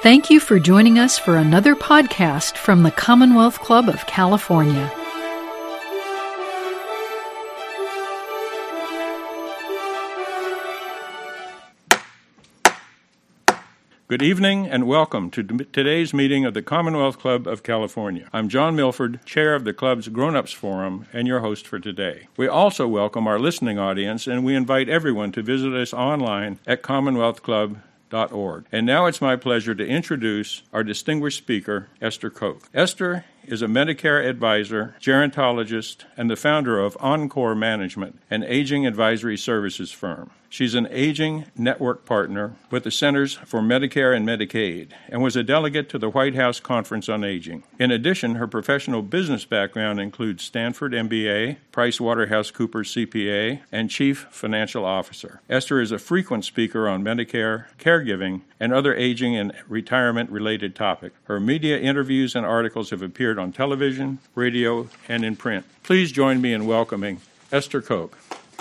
Thank you for joining us for another podcast from the Commonwealth Club of California. Good evening and welcome to today's meeting of the Commonwealth Club of California. I'm John Milford, Chair of the Club's Grown-Ups Forum and your host for today. We also welcome our listening audience and we invite everyone to visit us online at commonwealthclub.org. And now it's my pleasure to introduce our distinguished speaker, Esther Koch. Esther is a Medicare advisor, gerontologist, and the founder of Encore Management, an aging advisory services firm. She's an aging network partner with the Centers for Medicare and Medicaid and was a delegate to the White House Conference on Aging. In addition, her professional business background includes Stanford MBA, PricewaterhouseCoopers CPA, and Chief Financial Officer. Esther is a frequent speaker on Medicare, caregiving, and other aging and retirement-related topics. Her media interviews and articles have appeared on television, radio, and in print. Please join me in welcoming Esther Koch.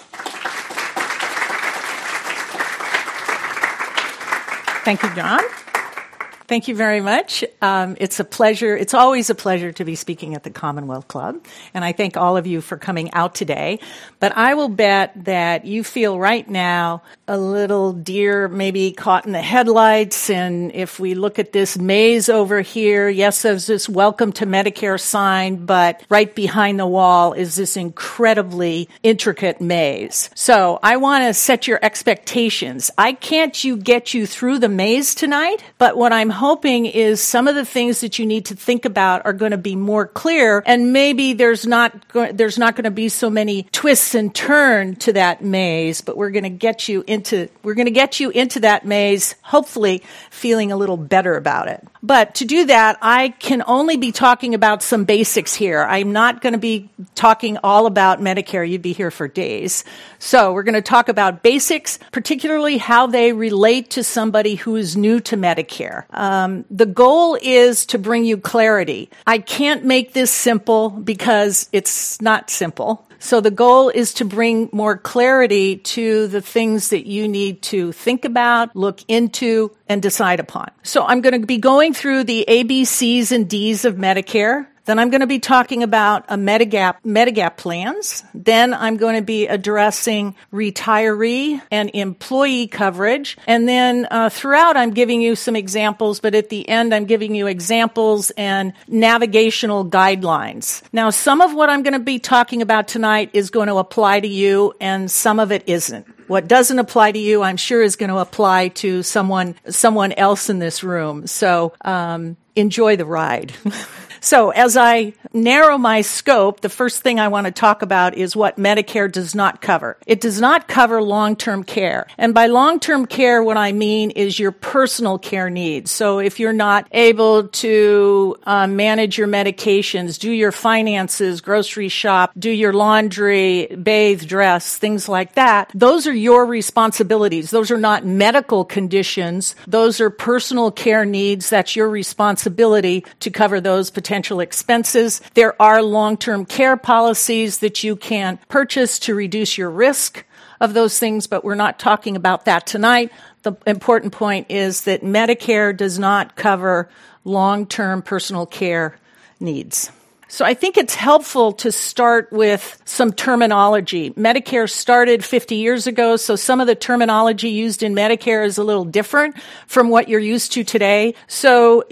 Thank you, John. Thank you very much. It's a pleasure. It's always a pleasure to be speaking at the Commonwealth Club, and I thank all of you for coming out today. But I will bet that you feel right now a little deer maybe caught in the headlights, and if we look at this maze over here, yes, there's this welcome to Medicare sign, but right behind the wall is this incredibly intricate maze. So I want to set your expectations. I can't get you through the maze tonight, but what I'm hoping is some of the things that you need to think about are going to be more clear, and maybe there's not going to be so many twists and turns to that maze, but we're going to get you into that maze, hopefully feeling a little better about it. But to do that, I can only be talking about some basics here. I'm not going to be talking all about Medicare. You'd be here for days. So we're going to talk about basics, particularly how they relate to somebody who is new to Medicare. The goal is to bring you clarity. I can't make this simple because it's not simple. So the goal is to bring more clarity to the things that you need to think about, look into, and decide upon. So I'm going to be going through the ABCs and Ds of Medicare. Then I'm going to be talking about Medigap plans. Then I'm going to be addressing retiree and employee coverage. And then throughout, I'm giving you some examples, but at the end, I'm giving you examples and navigational guidelines. Now, some of what I'm going to be talking about tonight is going to apply to you, and some of it isn't. What doesn't apply to you, I'm sure, is going to apply to someone else in this room. So enjoy the ride. So as I narrow my scope, the first thing I want to talk about is what Medicare does not cover. It does not cover long-term care. And by long-term care, what I mean is your personal care needs. So if you're not able to manage your medications, do your finances, grocery shop, do your laundry, bathe, dress, things like that, those are your responsibilities. Those are not medical conditions. Those are personal care needs. That's your responsibility to cover those potential expenses. There are long-term care policies that you can purchase to reduce your risk of those things, but we're not talking about that tonight. The important point is that Medicare does not cover long-term personal care needs. So I think it's helpful to start with some terminology. Medicare started 50 years ago, so some of the terminology used in Medicare is a little different from what you're used to today. So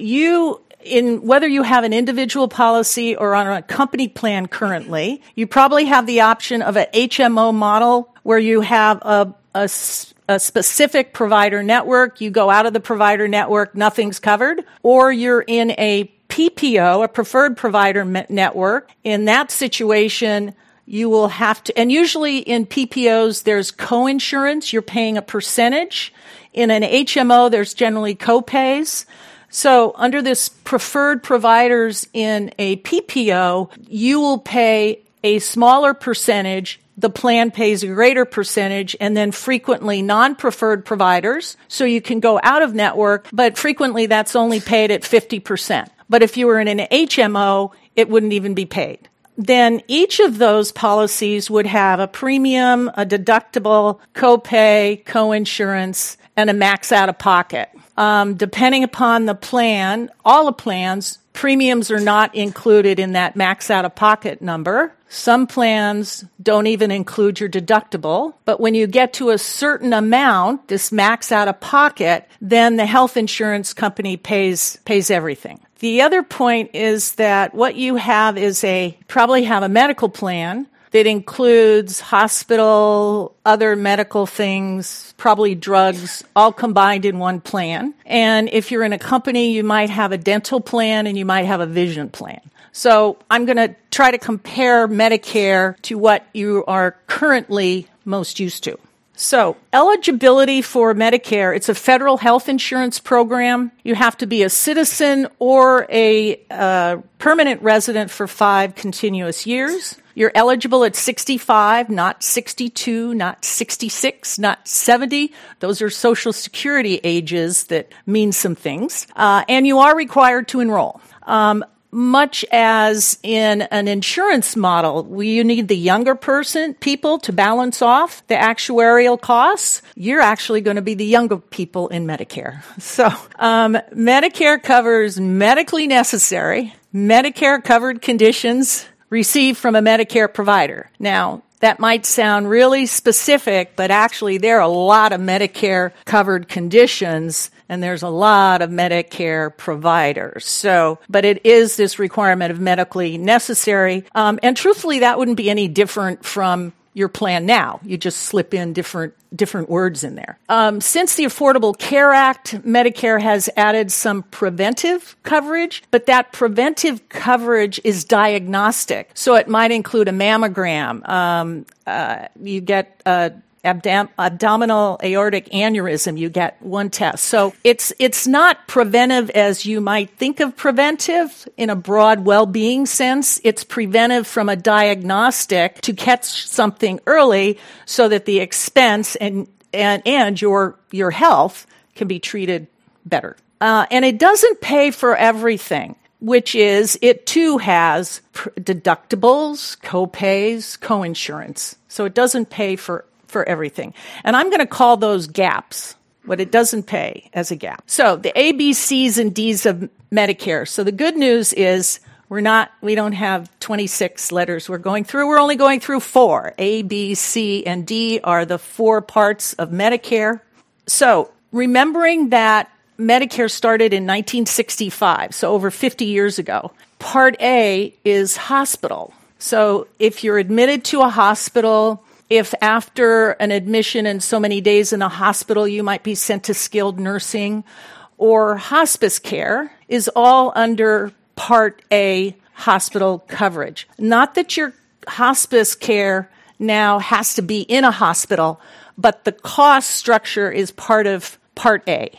whether you have an individual policy or on a company plan currently, you probably have the option of an HMO model where you have a specific provider network. You go out of the provider network, nothing's covered, or you're in a PPO, a preferred provider network. In that situation, you will have to, and usually in PPOs, there's coinsurance. You're paying a percentage. In an HMO, there's generally copays. So under this preferred providers in a PPO, you will pay a smaller percentage. The plan pays a greater percentage, and then frequently non-preferred providers. So you can go out of network, but frequently that's only paid at 50%. But if you were in an HMO, it wouldn't even be paid. Then each of those policies would have a premium, a deductible, copay, coinsurance, and a max out-of-pocket. Depending upon the plan, all the plans, premiums are not included in that max out-of-pocket number. Some plans don't even include your deductible. But when you get to a certain amount, this max out-of-pocket, then the health insurance company pays everything. The other point is that what you have is probably have a medical plan that includes hospital, other medical things, probably drugs, all combined in one plan. And if you're in a company, you might have a dental plan and you might have a vision plan. So I'm going to try to compare Medicare to what you are currently most used to. So eligibility for Medicare, it's a federal health insurance program. You have to be a citizen or a permanent resident for 5 continuous years. You're eligible at 65, not 62, not 66, not 70. Those are Social Security ages that mean some things. And you are required to enroll. Much as in an insurance model, you need the younger people to balance off the actuarial costs. You're actually going to be the younger people in Medicare. So, Medicare covers medically necessary, Medicare covered conditions received from a Medicare provider. Now, that might sound really specific, but actually there are a lot of Medicare covered conditions and there's a lot of Medicare providers. So, but it is this requirement of medically necessary. And truthfully, that wouldn't be any different from your plan now. You just slip in different words in there. Since the Affordable Care Act, Medicare has added some preventive coverage, but that preventive coverage is diagnostic. So it might include a mammogram. You get abdominal aortic aneurysm, you get one test. So it's not preventive as you might think of preventive in a broad well-being sense. It's preventive from a diagnostic to catch something early so that the expense and your health can be treated better. And it doesn't pay for everything, which is it too has deductibles, co-pays, co-insurance. So it doesn't pay for everything. And I'm going to call those gaps, what it doesn't pay as a gap. So the A, B, C's, and D's of Medicare. So the good news is we don't have 26 letters we're going through. We're only going through 4. A, B, C, and D are the 4 parts of Medicare. So remembering that Medicare started in 1965, so over 50 years ago. Part A is hospital. So if you're admitted to a hospital, if after an admission and so many days in a hospital, you might be sent to skilled nursing or hospice care, is all under Part A hospital coverage. Not that your hospice care now has to be in a hospital, but the cost structure is part of Part A.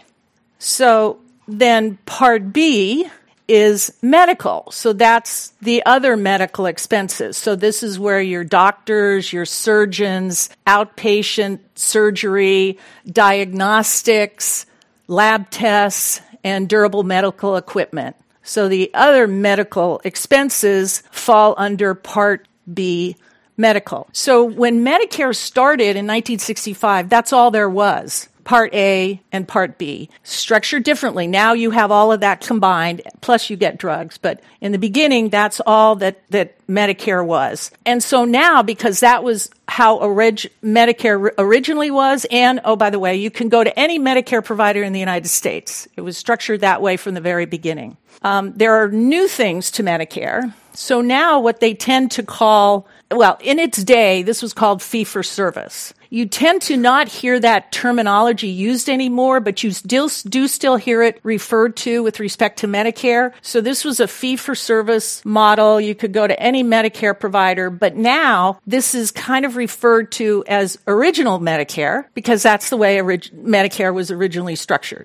So then Part B is medical. So that's the other medical expenses. So this is where your doctors, your surgeons, outpatient surgery, diagnostics, lab tests, and durable medical equipment. So the other medical expenses fall under Part B medical. So when Medicare started in 1965, that's all there was. Part A and Part B, structured differently. Now you have all of that combined, plus you get drugs. But in the beginning, that's all that Medicare was. And so now, because that was how Medicare originally was, and, oh, by the way, you can go to any Medicare provider in the United States. It was structured that way from the very beginning. There are new things to Medicare. So now what they tend to call, well, in its day, this was called fee-for-service. You tend to not hear that terminology used anymore, but you do still hear it referred to with respect to Medicare. So this was a fee-for-service model. You could go to any Medicare provider, but now this is kind of referred to as original Medicare because that's the way Medicare was originally structured.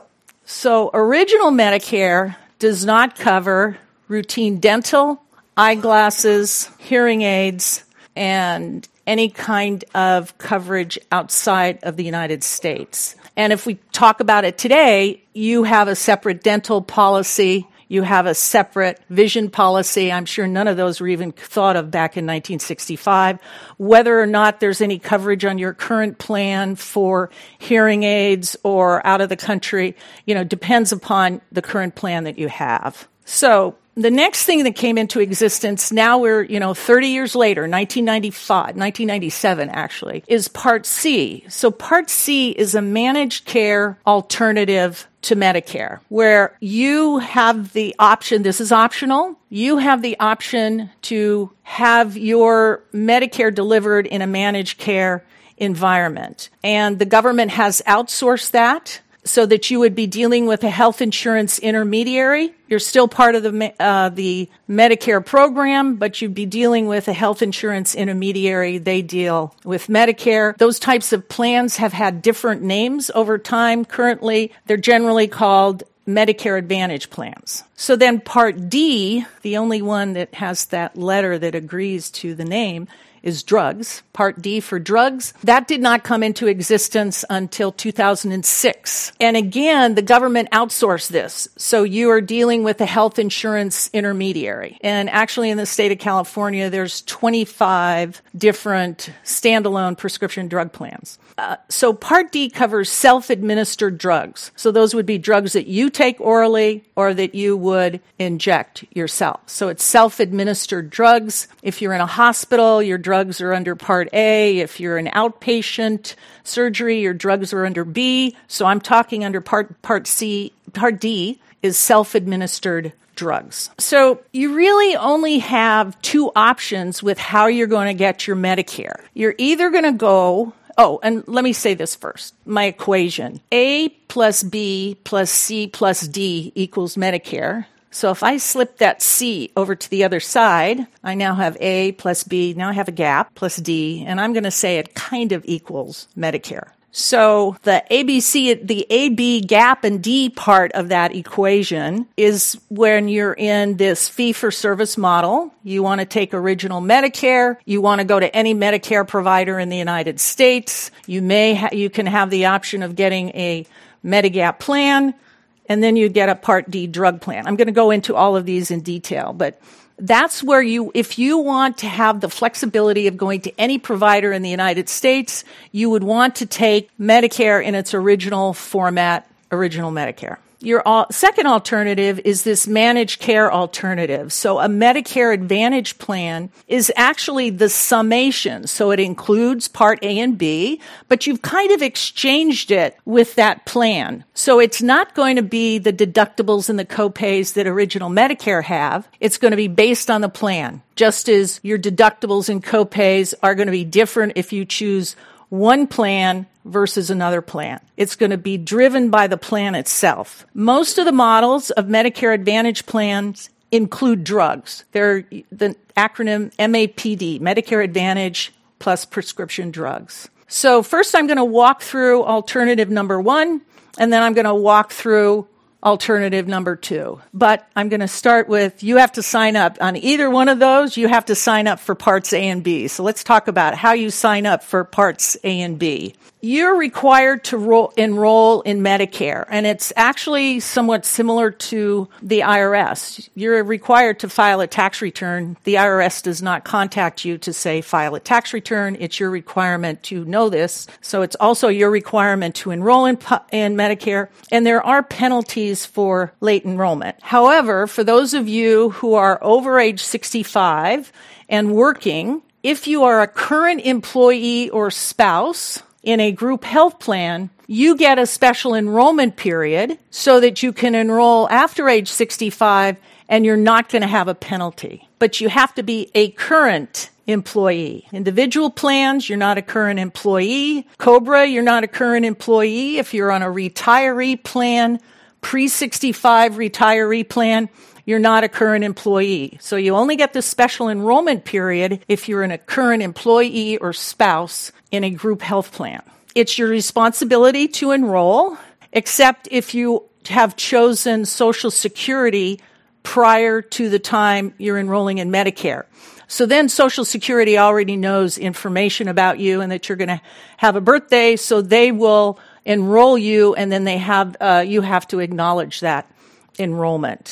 So original Medicare does not cover routine dental, eyeglasses, hearing aids, and any kind of coverage outside of the United States. And if we talk about it today, you have a separate dental policy, You have a separate vision policy. I'm sure none of those were even thought of back in 1965. Whether or not there's any coverage on your current plan for hearing aids or out of the country, depends upon the current plan that you have. So the next thing that came into existence, now we're, 30 years later, 1997 actually, is Part C. So Part C is a managed care alternative to Medicare, where you have the option, this is optional, you have the option to have your Medicare delivered in a managed care environment. And the government has outsourced that so that you would be dealing with a health insurance intermediary. You're still part of the Medicare program, but you'd be dealing with a health insurance intermediary. They deal with Medicare. Those types of plans have had different names over time. Currently, they're generally called Medicare Advantage plans. So then Part D, the only one that has that letter that agrees to the name, is drugs. Part D for drugs. That did not come into existence until 2006. And again, the government outsourced this. So you are dealing with a health insurance intermediary. And actually in the state of California, there's 25 different standalone prescription drug plans. So Part D covers self-administered drugs. So those would be drugs that you take orally or that you would inject yourself. So it's self-administered drugs. If you're in a hospital, your drugs are under Part A. If you're an outpatient surgery, your drugs are under B. So I'm talking under Part C. Part D is self-administered drugs. So you really only have two options with how you're going to get your Medicare. You're either going to go and let me say this first. My equation, A plus B plus C plus D equals Medicare. So if I slip that C over to the other side, I now have A plus B, now I have a gap, plus D, and I'm going to say it kind of equals Medicare. So the AB gap and D part of that equation is when you're in this fee-for-service model. You want to take original Medicare. You want to go to any Medicare provider in the United States. You can have the option of getting a Medigap plan, and then you get a Part D drug plan. I'm going to go into all of these in detail, but that's where if you want to have the flexibility of going to any provider in the United States, you would want to take Medicare in its original format, original Medicare. Your second alternative is this managed care alternative. So a Medicare Advantage plan is actually the summation. So it includes Part A and B, but you've kind of exchanged it with that plan. So it's not going to be the deductibles and the copays that original Medicare have. It's going to be based on the plan, just as your deductibles and copays are going to be different if you choose one plan versus another plan. It's going to be driven by the plan itself. Most of the models of Medicare Advantage plans include drugs. They're the acronym MAPD, Medicare Advantage plus prescription drugs. So first I'm going to walk through alternative number 1, and then I'm going to walk through alternative number 2. But I'm going to start with, you have to sign up. On either one of those, you have to sign up for Parts A and B. So let's talk about how you sign up for Parts A and B. You're required to enroll in Medicare, and it's actually somewhat similar to the IRS. You're required to file a tax return. The IRS does not contact you to say file a tax return. It's your requirement to know this. So it's also your requirement to enroll in Medicare, and there are penalties for late enrollment. However, for those of you who are over age 65 and working, if you are a current employee or spouse in a group health plan, you get a special enrollment period so that you can enroll after age 65 and you're not going to have a penalty. But you have to be a current employee. Individual plans, you're not a current employee. COBRA, you're not a current employee. If you're on a retiree plan, pre-65 retiree plan, you're not a current employee. So you only get the special enrollment period if you're in a current employee or spouse in a group health plan. It's your responsibility to enroll, except if you have chosen Social Security prior to the time you're enrolling in Medicare. So then Social Security already knows information about you and that you're going to have a birthday, so they will enroll you, and then you have to acknowledge that enrollment.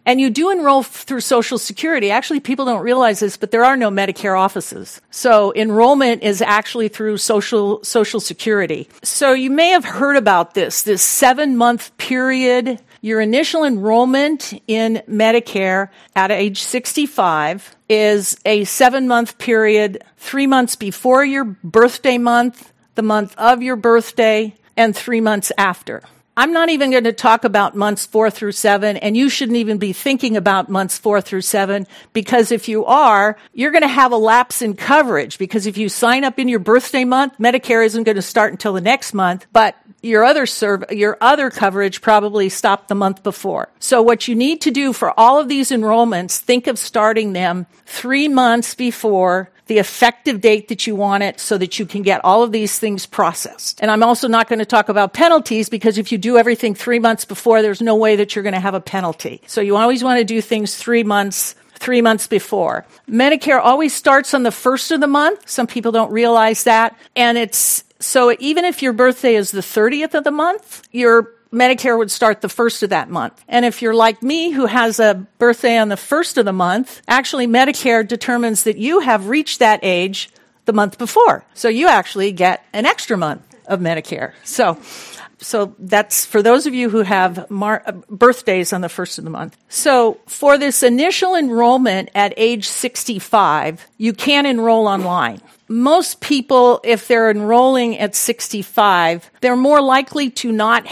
And you do enroll through Social Security. Actually, people don't realize this, but there are no Medicare offices. So enrollment is actually through Social Security. So you may have heard about this 7-month period. Your initial enrollment in Medicare at age 65 is a 7-month period, 3 months before your birthday month, the month of your birthday, and 3 months after. I'm not even going to talk about months 4 through 7, and you shouldn't even be thinking about months 4 through 7, because if you are, you're going to have a lapse in coverage, because if you sign up in your birthday month, Medicare isn't going to start until the next month, but your other coverage probably stopped the month before. So what you need to do for all of these enrollments, think of starting them 3 months before the effective date that you want it, so that you can get all of these things processed. And I'm also not going to talk about penalties, because if you do everything 3 months before, there's no way that you're going to have a penalty. So you always want to do things 3 months before. Medicare always starts on the first of the month. Some people don't realize that. And so even if your birthday is the 30th of the month, your Medicare would start the first of that month. And if you're like me, who has a birthday on the first of the month, actually Medicare determines that you have reached that age the month before. So you actually get an extra month of Medicare. So that's for those of you who have birthdays on the first of the month. So for this initial enrollment at age 65, you can enroll online. Most people, if they're enrolling at 65, they are more likely to not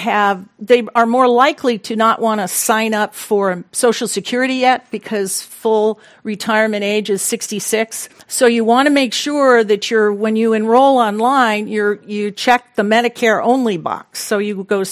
want to sign up for Social Security yet, because full retirement age is 66. So you want to make sure that when you enroll online, you check the Medicare only box. So you go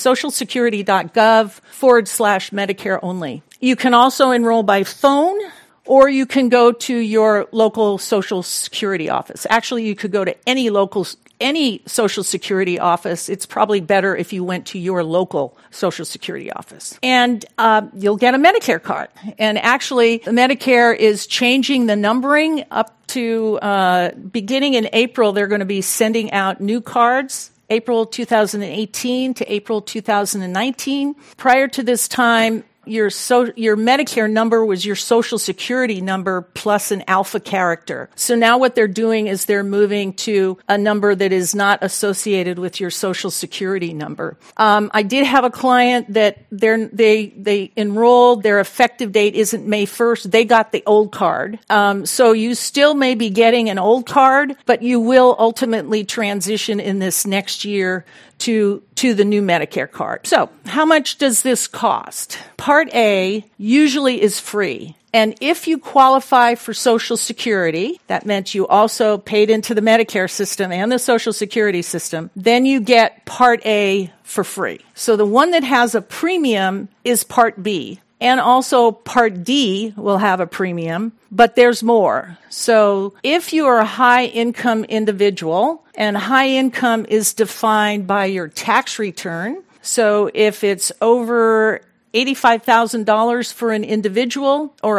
socialsecurity.gov/Medicare only. You can also enroll by phone, or you can go to your local Social Security office. Actually, you could go to any Social Security office. It's probably better if you went to your local Social Security office. And you'll get a Medicare card. And actually, Medicare is changing the numbering up to beginning in April. They're going to be sending out new cards, April 2018 to April 2019. Prior to this time, your Medicare number was your Social Security number plus an alpha character. So now what they're doing is they're moving to a number that is not associated with your Social Security number. I did have a client that they enrolled. Their effective date isn't May 1st. They got the old card. So you still may be getting an old card, but you will ultimately transition in this next year to the new Medicare card. So how much does this cost? Part A usually is free. And if you qualify for Social Security, that meant you also paid into the Medicare system and the Social Security system, then you get Part A for free. So the one that has a premium is Part B. And also Part D will have a premium, but there's more. So if you are a high-income individual, and high income is defined by your tax return, so if it's over $85,000 for an individual or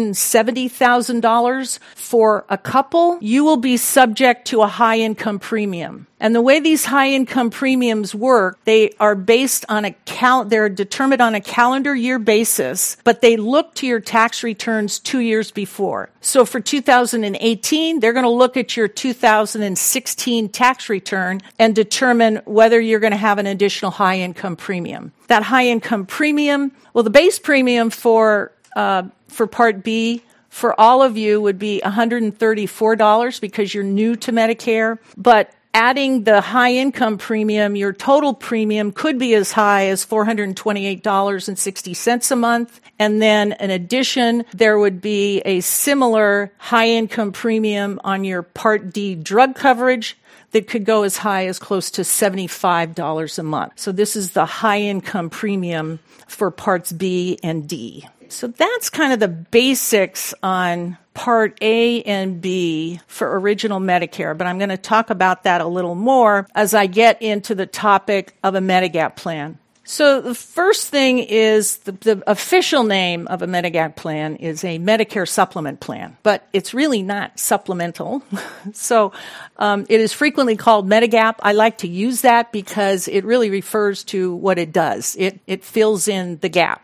$170,000 for a couple, you will be subject to a high-income premium. And the way these high-income premiums work, they are based on they're determined on a calendar year basis, but they look to your tax returns 2 years before. So for 2018, they're going to look at your 2016 tax return and determine whether you're going to have an additional high-income premium. That high-income premium, well, the base premium for Part B for all of you would be $134 because you're new to Medicare, but adding the high-income premium, your total premium could be as high as $428.60 a month. And then in addition, there would be a similar high-income premium on your Part D drug coverage that could go as high as close to $75 a month. So this is the high-income premium for Parts B and D. So that's kind of the basics on Part A and B for Original Medicare, but I'm going to talk about that a little more as I get into the topic of a Medigap plan. So the first thing is the official name of a Medigap plan is a Medicare supplement plan, but it's really not supplemental. So it is frequently called Medigap. I like to use that because it really refers to what it does. It fills in the gaps.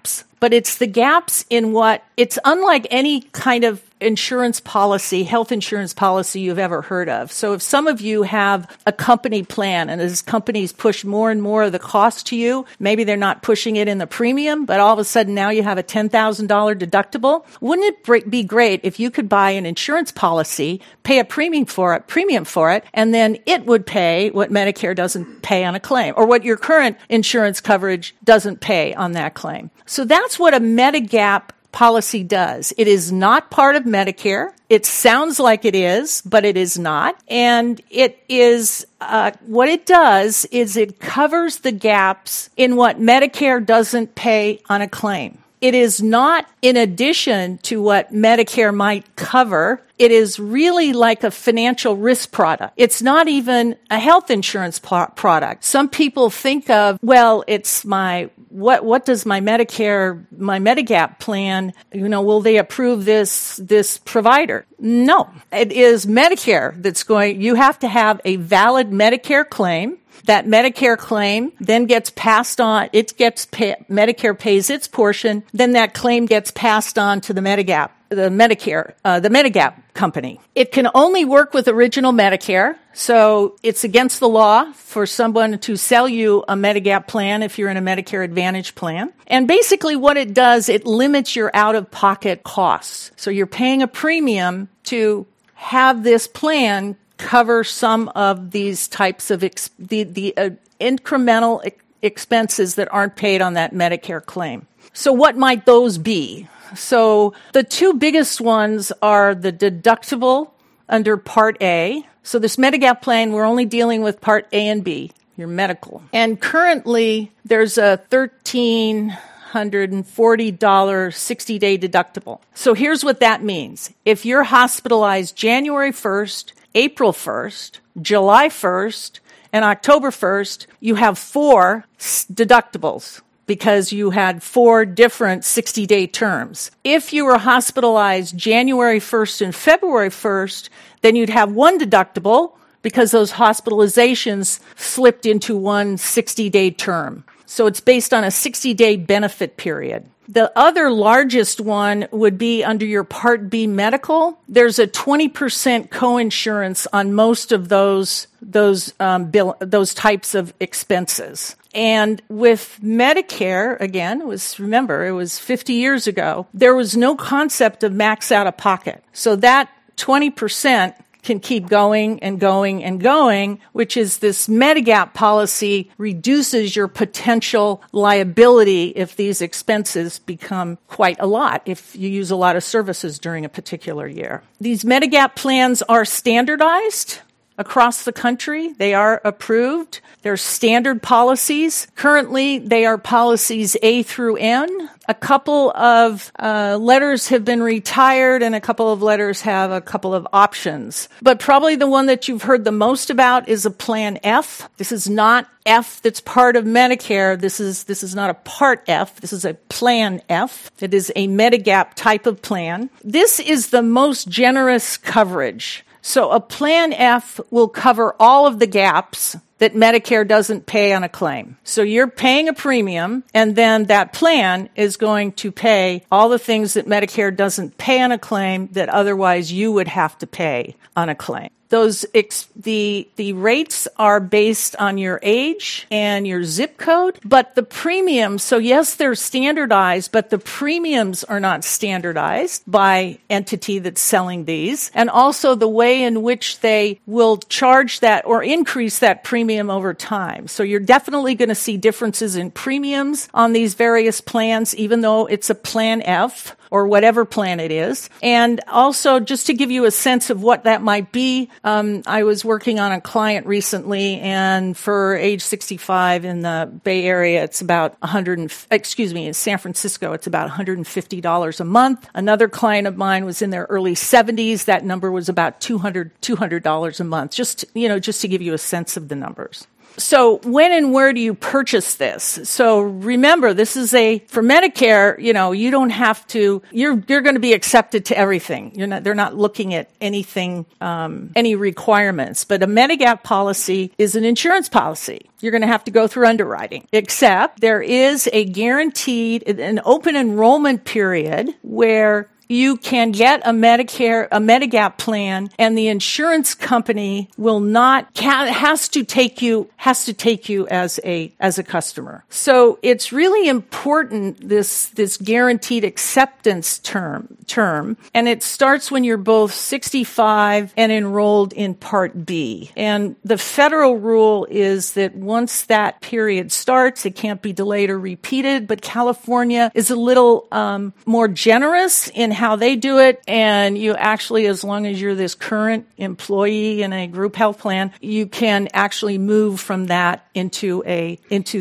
but it's the gaps in it's unlike any kind of insurance policy, health insurance policy you've ever heard of. So if some of you have a company plan and as companies push more and more of the cost to you, maybe they're not pushing it in the premium, but all of a sudden now you have a $10,000 deductible. Wouldn't it be great if you could buy an insurance policy, pay a premium for it, and then it would pay what Medicare doesn't pay on a claim or what your current insurance coverage doesn't pay on that claim. So that's what a Medigap policy does. It is not part of Medicare. It sounds like it is, but it is not. And it is, what it does is it covers the gaps in what Medicare doesn't pay on a claim. It is not in addition to what Medicare might cover. It is really like a financial risk product. It's not even a health insurance product. Some people think of, well, it's what does my Medigap plan, will they approve this provider? No, it is Medicare you have to have a valid Medicare claim. That Medicare claim then gets passed on. Medicare pays its portion. Then that claim gets passed on to the Medigap company. It can only work with original Medicare. So it's against the law for someone to sell you a Medigap plan if you're in a Medicare Advantage plan. And basically what it does, it limits your out-of-pocket costs. So you're paying a premium to have this plan cover some of these types of incremental expenses that aren't paid on that Medicare claim. So what might those be? So the two biggest ones are the deductible under Part A. So this Medigap plan, we're only dealing with Part A and B, your medical. And currently there's a $1,340 60-day deductible. So here's what that means. If you're hospitalized January 1st, April 1st, July 1st, and October 1st, you have 4 deductibles because you had 4 different 60-day terms. If you were hospitalized January 1st and February 1st, then you'd have 1 deductible because those hospitalizations slipped into one 60-day term. So it's based on a 60-day benefit period. The other largest one would be under your Part B medical. There's a 20% coinsurance on most of those types of expenses. And with Medicare, again, it was 50 years ago, there was no concept of max out of pocket. So that 20% can keep going and going and going, which is this Medigap policy reduces your potential liability if these expenses become quite a lot, if you use a lot of services during a particular year. These Medigap plans are standardized across the country. They are approved. They're standard policies. Currently, they are policies A through N. A couple of letters have been retired and a couple of letters have a couple of options. But probably the one that you've heard the most about is a Plan F. This is not F that's part of Medicare. This is not a Part F. This is a Plan F. It is a Medigap type of plan. This is the most generous coverage. So a Plan F will cover all of the gaps that Medicare doesn't pay on a claim. So you're paying a premium, and then that plan is going to pay all the things that Medicare doesn't pay on a claim that otherwise you would have to pay on a claim. The rates are based on your age and your zip code, but the premiums, so yes, they're standardized, but the premiums are not standardized by entity that's selling these, and also the way in which they will charge that or increase that premium over time. So you're definitely going to see differences in premiums on these various plans, even though it's a Plan F or whatever plan it is. And also, just to give you a sense of what that might be, I was working on a client recently, and for age 65 in the Bay Area, it's about in San Francisco, it's about $150 a month. Another client of mine was in their early 70s. That number was about $200 a month, just to give you a sense of the numbers. So when and where do you purchase this? So remember, this is for Medicare, you don't have to, you're going to be accepted to everything. They're not looking at anything, any requirements. But a Medigap policy is an insurance policy. You're going to have to go through underwriting, except there is an open enrollment period where you can get a Medigap plan, and the insurance company has to take you as a customer. So it's really important, this guaranteed acceptance term, and it starts when you're both 65 and enrolled in Part B. And the federal rule is that once that period starts, it can't be delayed or repeated, but California is a little more generous in how they do it, and you actually, as long as you're this current employee in a group health plan, you can actually move from that into the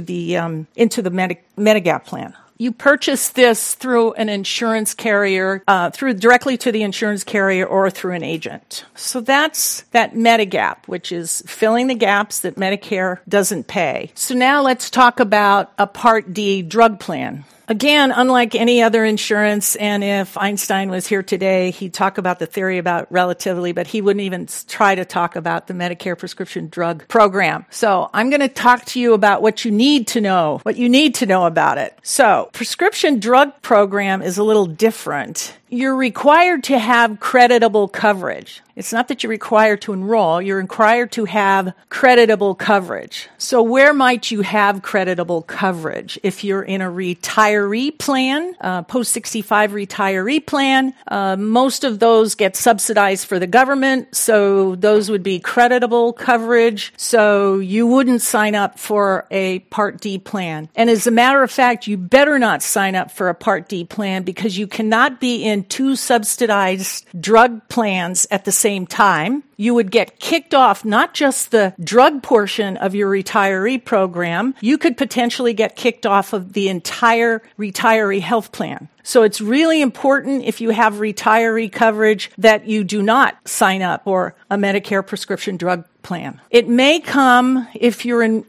Medigap plan. You purchase this through an insurance carrier, directly to the insurance carrier or through an agent. So that's that Medigap, which is filling the gaps that Medicare doesn't pay. So now let's talk about a Part D drug plan. Again, unlike any other insurance, and if Einstein was here today, he'd talk about the theory about relativity, but he wouldn't even try to talk about the Medicare prescription drug program. So I'm going to talk to you about what you need to know about it. So prescription drug program is a little different. You're required to have creditable coverage. It's not that you're required to enroll, you're required to have creditable coverage. So where might you have creditable coverage? If you're in a retiree plan, post-65 retiree plan, most of those get subsidized for the government, so those would be creditable coverage, so you wouldn't sign up for a Part D plan. And as a matter of fact, you better not sign up for a Part D plan because you cannot be in two subsidized drug plans at the same time. You would get kicked off not just the drug portion of your retiree program, you could potentially get kicked off of the entire retiree health plan. So it's really important, if you have retiree coverage, that you do not sign up for a Medicare prescription drug plan. It may come, if you're in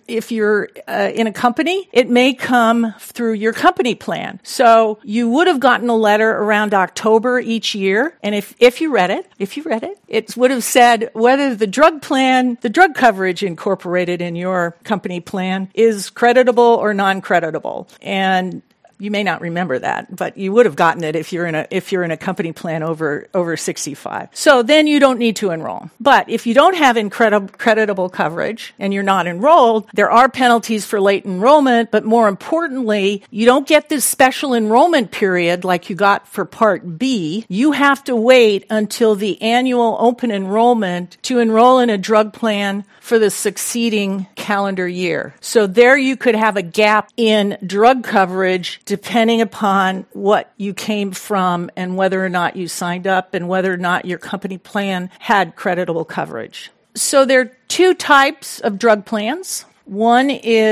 a company, it may come through your company plan. So you would have gotten a letter around October each year, and if you read it, it would have said whether the drug coverage incorporated in your company plan is creditable or non-creditable. And you may not remember that, but you would have gotten it if you're in a company plan over 65. So then you don't need to enroll. But if you don't have creditable coverage and you're not enrolled, there are penalties for late enrollment, but more importantly, you don't get this special enrollment period like you got for Part B. You have to wait until the annual open enrollment to enroll in a drug plan for the succeeding calendar year. So there you could have a gap in drug coverage depending upon what you came from and whether or not you signed up and whether or not your company plan had creditable coverage. So there are two types of drug plans. One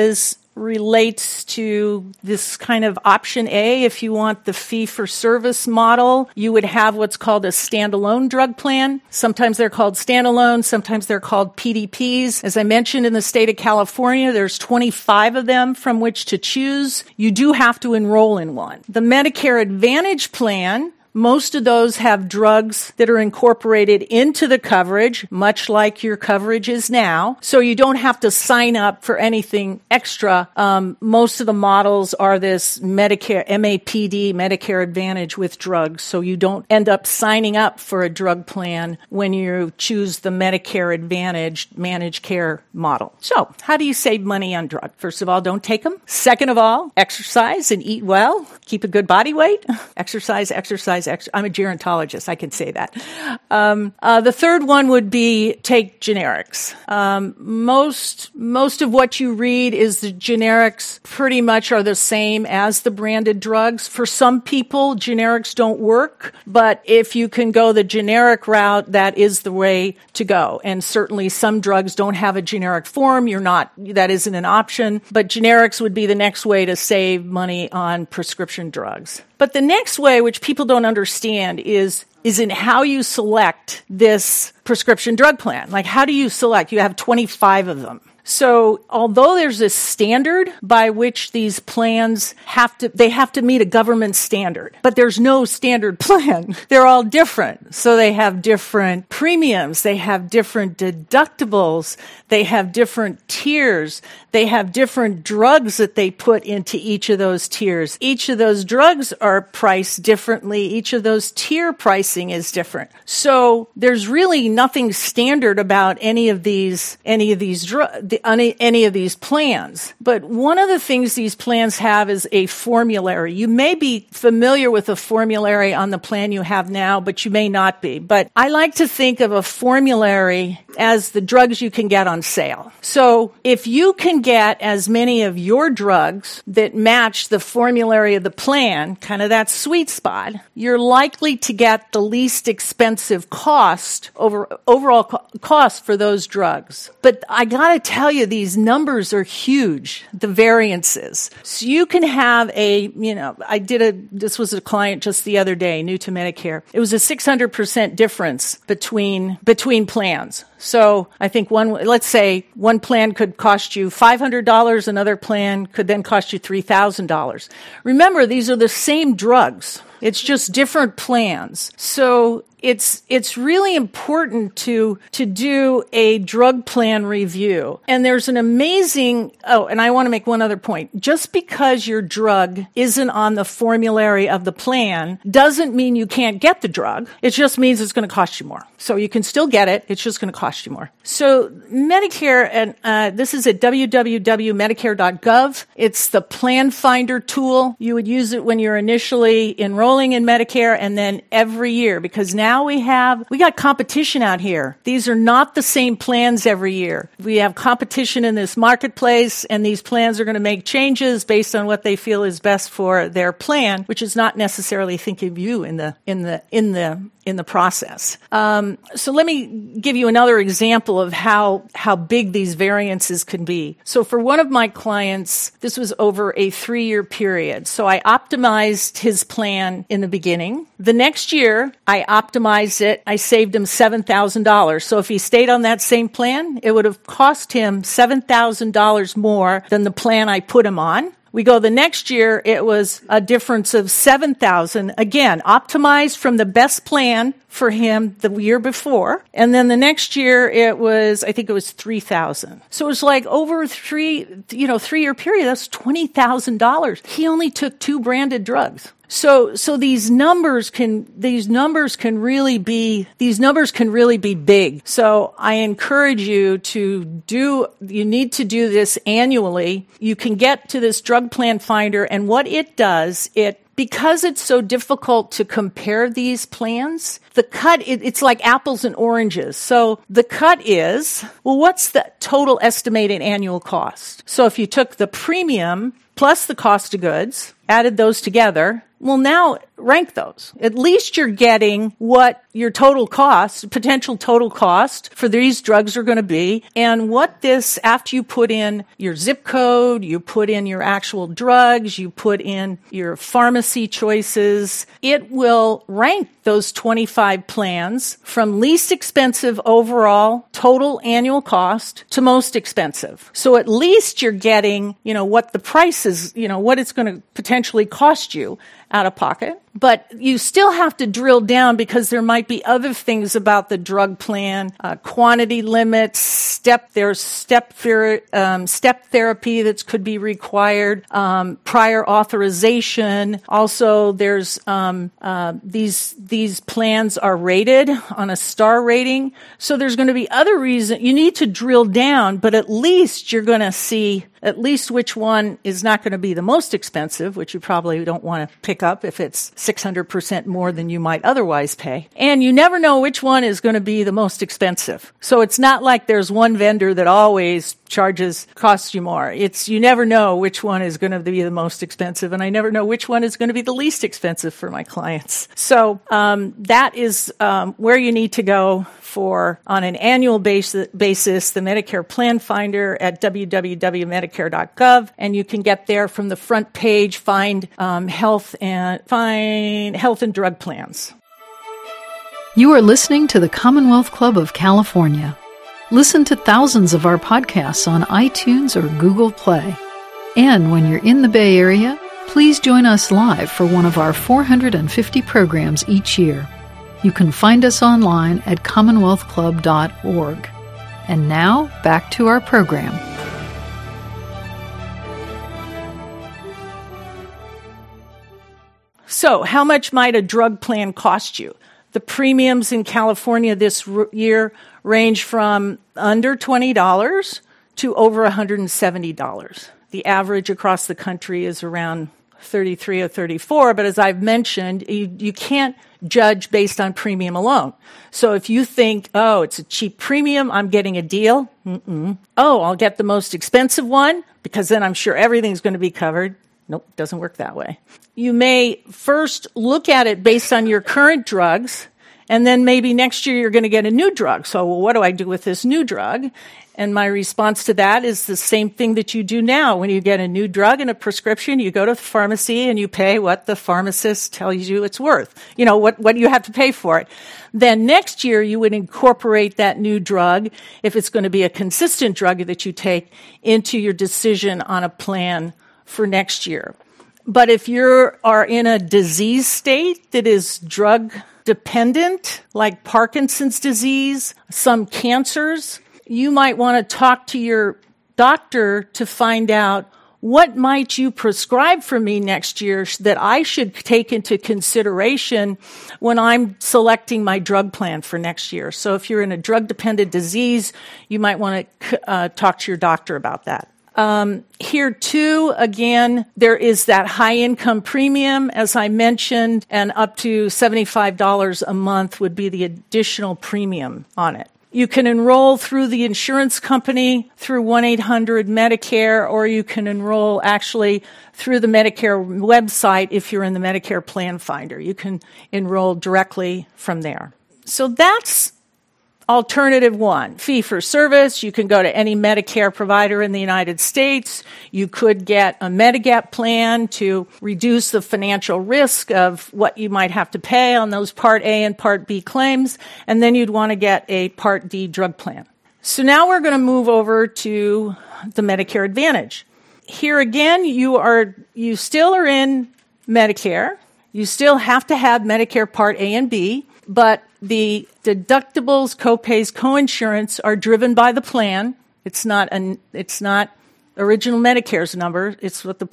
relates to this kind of option A. If you want the fee-for-service model, you would have what's called a standalone drug plan. Sometimes they're called standalone, sometimes they're called PDPs. As I mentioned, in the state of California, there's 25 of them from which to choose. You do have to enroll in one. The Medicare Advantage plan, most of those have drugs that are incorporated into the coverage, much like your coverage is now. So you don't have to sign up for anything extra. Most of the models are this Medicare, MAPD, Medicare Advantage with drugs. So you don't end up signing up for a drug plan when you choose the Medicare Advantage managed care model. So how do you save money on drugs? First of all, don't take them. Second of all, exercise and eat well. Keep a good body weight. Exercise. I'm a gerontologist. I can say that. The third one would be take generics. Most of what you read is the generics pretty much are the same as the branded drugs. For some people, generics don't work, but if you can go the generic route, that is the way to go. And certainly some drugs don't have a generic form. That isn't an option, but generics would be the next way to save money on prescription drugs. But the next way, which people don't understand, is in how you select this prescription drug plan. Like, how do you select? You have 25 of them. So although there's a standard by which these plans have to meet a government standard, but there's no standard plan. They're all different. So they have different premiums. They have different deductibles. They have different tiers. They have different drugs that they put into each of those tiers. Each of those drugs are priced differently. Each of those tier pricing is different. So there's really nothing standard about any of these plans. But one of the things these plans have is a formulary. You may be familiar with a formulary on the plan you have now, but you may not be. But I like to think of a formulary as the drugs you can get on sale. So if you can get as many of your drugs that match the formulary of the plan, kind of that sweet spot, you're likely to get the least expensive overall cost for those drugs. But I gotta tell you, these numbers are huge, the variances. So you can have this was a client just the other day, new to Medicare. It was a 600% difference between plans. So I think let's say one plan could cost you $500, another plan could then cost you $3,000. Remember, these are the same drugs. It's just different plans. So it's really important to do a drug plan review. And there's an amazing, and I want to make one other point. Just because your drug isn't on the formulary of the plan doesn't mean you can't get the drug. It just means it's going to cost you more. So you can still get it. It's just going to cost you more. So Medicare, and this is at www.medicare.gov. It's the Plan Finder tool. You would use it when you're initially enrolling in Medicare and then every year, because now we got competition out here. These are not the same plans every year. We have competition in this marketplace, and these plans are going to make changes based on what they feel is best for their plan, which is not necessarily thinking of you in the process. So let me give you another example of how big these variances can be. So for one of my clients, this was over a 3-year period. So I optimized his plan in the beginning. The next year, I optimized it. I saved him $7,000. So if he stayed on that same plan, it would have cost him $7,000 more than the plan I put him on. We go the next year, it was a difference of $7,000. Again, optimized from the best plan for him the year before. And then the next year, I think it was $3,000. So it was like over a 3-year period, that's $20,000. He only took 2 branded drugs. So these numbers can really be big. So I encourage you you need to do this annually. You can get to this drug plan finder, and what it does, because it's so difficult to compare these plans, the cut, it's like apples and oranges. So the cut is, what's the total estimated annual cost? So if you took the premium plus the cost of goods, added those together, now rank those. At least you're getting what your potential total cost for these drugs are going to be, and after you put in your zip code, you put in your actual drugs, you put in your pharmacy choices, it will rank those 25 plans from least expensive overall total annual cost to most expensive. So at least you're getting, what the price is, what it's going to potentially cost you out of pocket. But you still have to drill down, because there might be other things about the drug plan, quantity limits, step therapy that could be required, prior authorization. Also, there's these plans are rated on a star rating. So there's going to be other reasons. You need to drill down, but at least you're going to see which one is not going to be the most expensive, which you probably don't want to pick up if it's 600% more than you might otherwise pay. And you never know which one is going to be the most expensive. So it's not like there's one vendor that always costs you more. You never know which one is going to be the most expensive, and I never know which one is going to be the least expensive for my clients. So that is where you need to go on an annual basis, the Medicare Plan Finder at www.medicare.gov, and you can get there from the front page, find health and drug plans. You are listening to the Commonwealth Club of California. Listen to thousands of our podcasts on iTunes or Google Play. And when you're in the Bay Area, please join us live for one of our 450 programs each year. You can find us online at commonwealthclub.org. And now, back to our program. So, how much might a drug plan cost you? The premiums in California this year range from under $20 to over $170. The average across the country is around 33 or 34, but as I've mentioned, you can't judge based on premium alone. So if you think, oh, it's a cheap premium, I'm getting a deal. Oh, I'll get the most expensive one because then I'm sure everything's going to be covered. Nope, it doesn't work that way. You may first look at it based on your current drugs, and then maybe next year you're going to get a new drug. So, well, what do I do with this new drug? And my response to that is the same thing that you do now. When you get a new drug and a prescription, you go to the pharmacy and you pay what the pharmacist tells you it's worth. You know, what you have to pay for it. Then next year, you would incorporate that new drug, if it's going to be a consistent drug that you take, into your decision on a plan for next year. But if you are in a disease state that is drug dependent, like Parkinson's disease, some cancers, you might want to talk to your doctor to find out what might you prescribe for me next year that I should take into consideration when I'm selecting my drug plan for next year. So if you're in a drug-dependent disease, you might want to talk to your doctor about that. Here too, again, there is that high income premium, as I mentioned, and up to $75 a month would be the additional premium on it. You can enroll through the insurance company, through 1-800-Medicare, or you can enroll actually through the Medicare website if you're in the Medicare Plan Finder. You can enroll directly from there. So that's alternative one, fee-for-service. You can go to any Medicare provider in the United States. You could get a Medigap plan to reduce the financial risk of what you might have to pay on those Part A and Part B claims, and then you'd want to get a Part D drug plan. So now we're going to move over to the Medicare Advantage. Here again, you still are in Medicare. You still have to have Medicare Part A and B, but the deductibles, copays, coinsurance are driven by the plan. It's not original Medicare's number. It's what the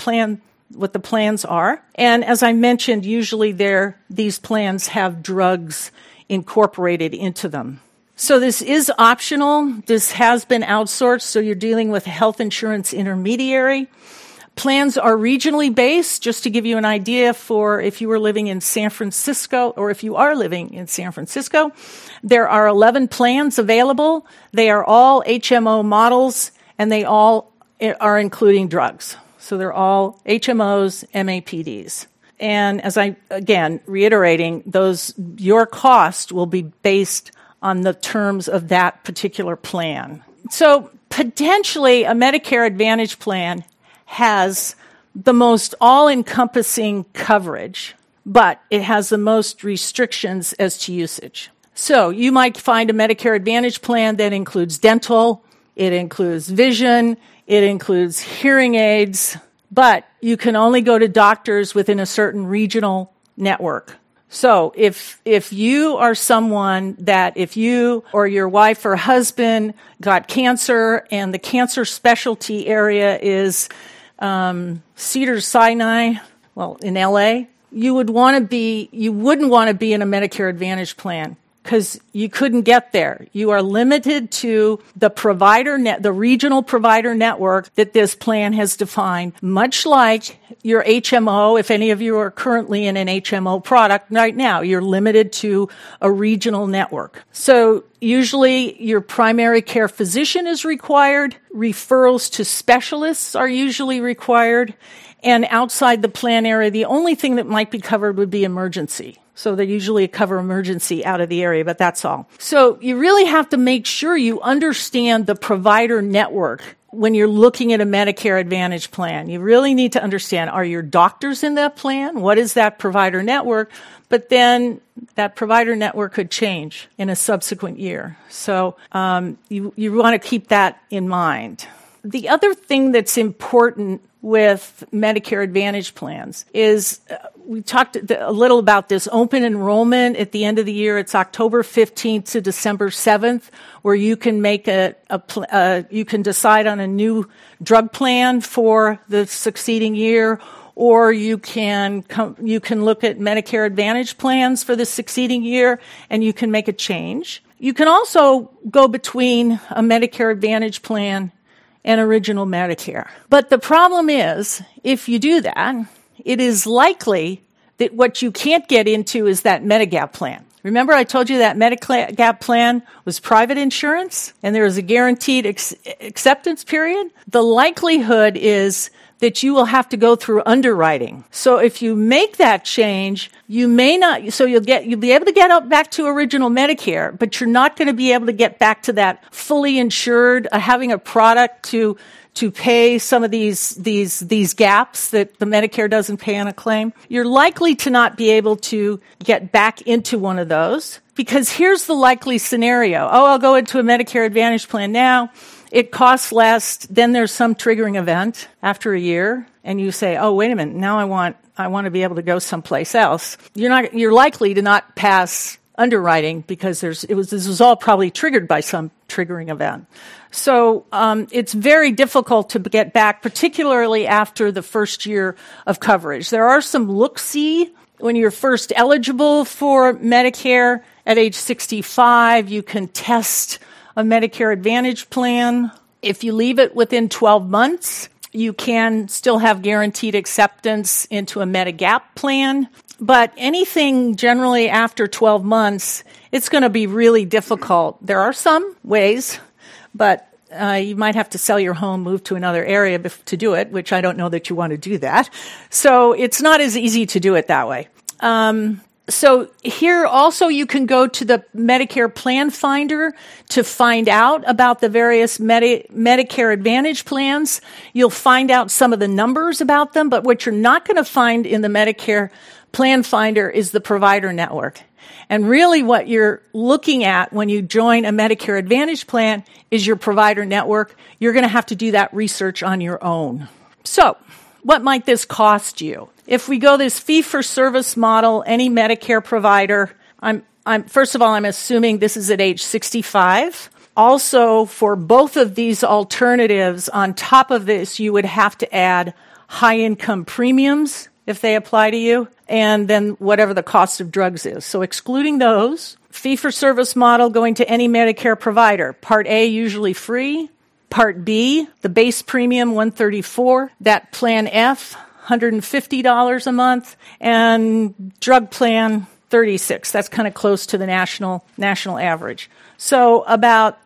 plans are. And as I mentioned, usually these plans have drugs incorporated into them. So this is optional. This has been outsourced, so you're dealing with a health insurance intermediary. Plans are regionally based, just to give you an idea for if you were living in San Francisco, or if you are living in San Francisco, there are 11 plans available. They are all HMO models, and they all are including drugs. So they're all HMOs, MAPDs. And as again, reiterating, your cost will be based on the terms of that particular plan. So potentially a Medicare Advantage plan has the most all-encompassing coverage, but it has the most restrictions as to usage. So you might find a Medicare Advantage plan that includes dental, it includes vision, it includes hearing aids, but you can only go to doctors within a certain regional network. So if you are someone that if you or your wife or husband got cancer and the cancer specialty area is Cedars-Sinai, in LA, you wouldn't want to be in a Medicare Advantage plan because you couldn't get there. You are limited to the regional provider network that this plan has defined, much like your HMO. If any of you are currently in an HMO product right now, you're limited to a regional network. So usually your primary care physician is required. Referrals to specialists are usually required. And outside the plan area, the only thing that might be covered would be emergency. So they usually cover emergency out of the area, but that's all. So you really have to make sure you understand the provider network when you're looking at a Medicare Advantage plan. You really need to understand, are your doctors in that plan? What is that provider network? But then that provider network could change in a subsequent year. So you want to keep that in mind. The other thing that's important with Medicare Advantage plans is we talked a little about this open enrollment at the end of the year. It's October 15th to December 7th, where you can make you can decide on a new drug plan for the succeeding year, or you can look at Medicare Advantage plans for the succeeding year, and you can make a change. You can also go between a Medicare Advantage plan and original Medicare. But the problem is, if you do that, it is likely that what you can't get into is that Medigap plan. Remember I told you that Medigap plan was private insurance and there was a guaranteed acceptance period? The likelihood is that you will have to go through underwriting. So if you make that change, you may not, so you'll be able to get back to original Medicare, but you're not going to be able to get back to that fully insured, having a product to pay some of these gaps that the Medicare doesn't pay on a claim. You're likely to not be able to get back into one of those, because here's the likely scenario. I'll go into a Medicare Advantage plan now. It costs less, then there's some triggering event after a year, and you say, oh, wait a minute, now I want to be able to go someplace else. You're likely to not pass underwriting because this was all probably triggered by some triggering event. So it's very difficult to get back, particularly after the first year of coverage. There are some look-see when you're first eligible for Medicare at age 65. You can test a Medicare Advantage plan. If you leave it within 12 months, you can still have guaranteed acceptance into a Medigap plan. But anything generally after 12 months, it's going to be really difficult. There are some ways, but you might have to sell your home, move to another area to do it, which I don't know that you want to do that. So it's not as easy to do it that way. So here also you can go to the Medicare Plan Finder to find out about the various Medicare Advantage plans. You'll find out some of the numbers about them, but what you're not going to find in the Medicare Plan Finder is the provider network. And really what you're looking at when you join a Medicare Advantage plan is your provider network. You're going to have to do that research on your own. So what might this cost you? If we go this fee-for-service model, any Medicare provider, first of all, I'm assuming this is at age 65. Also, for both of these alternatives, on top of this, you would have to add high-income premiums if they apply to you, and then whatever the cost of drugs is. So excluding those, fee-for-service model going to any Medicare provider. Part A, usually free. Part B, the base premium, $134. That Plan F, $150 a month, and drug plan, $36. That's kind of close to the national average. So about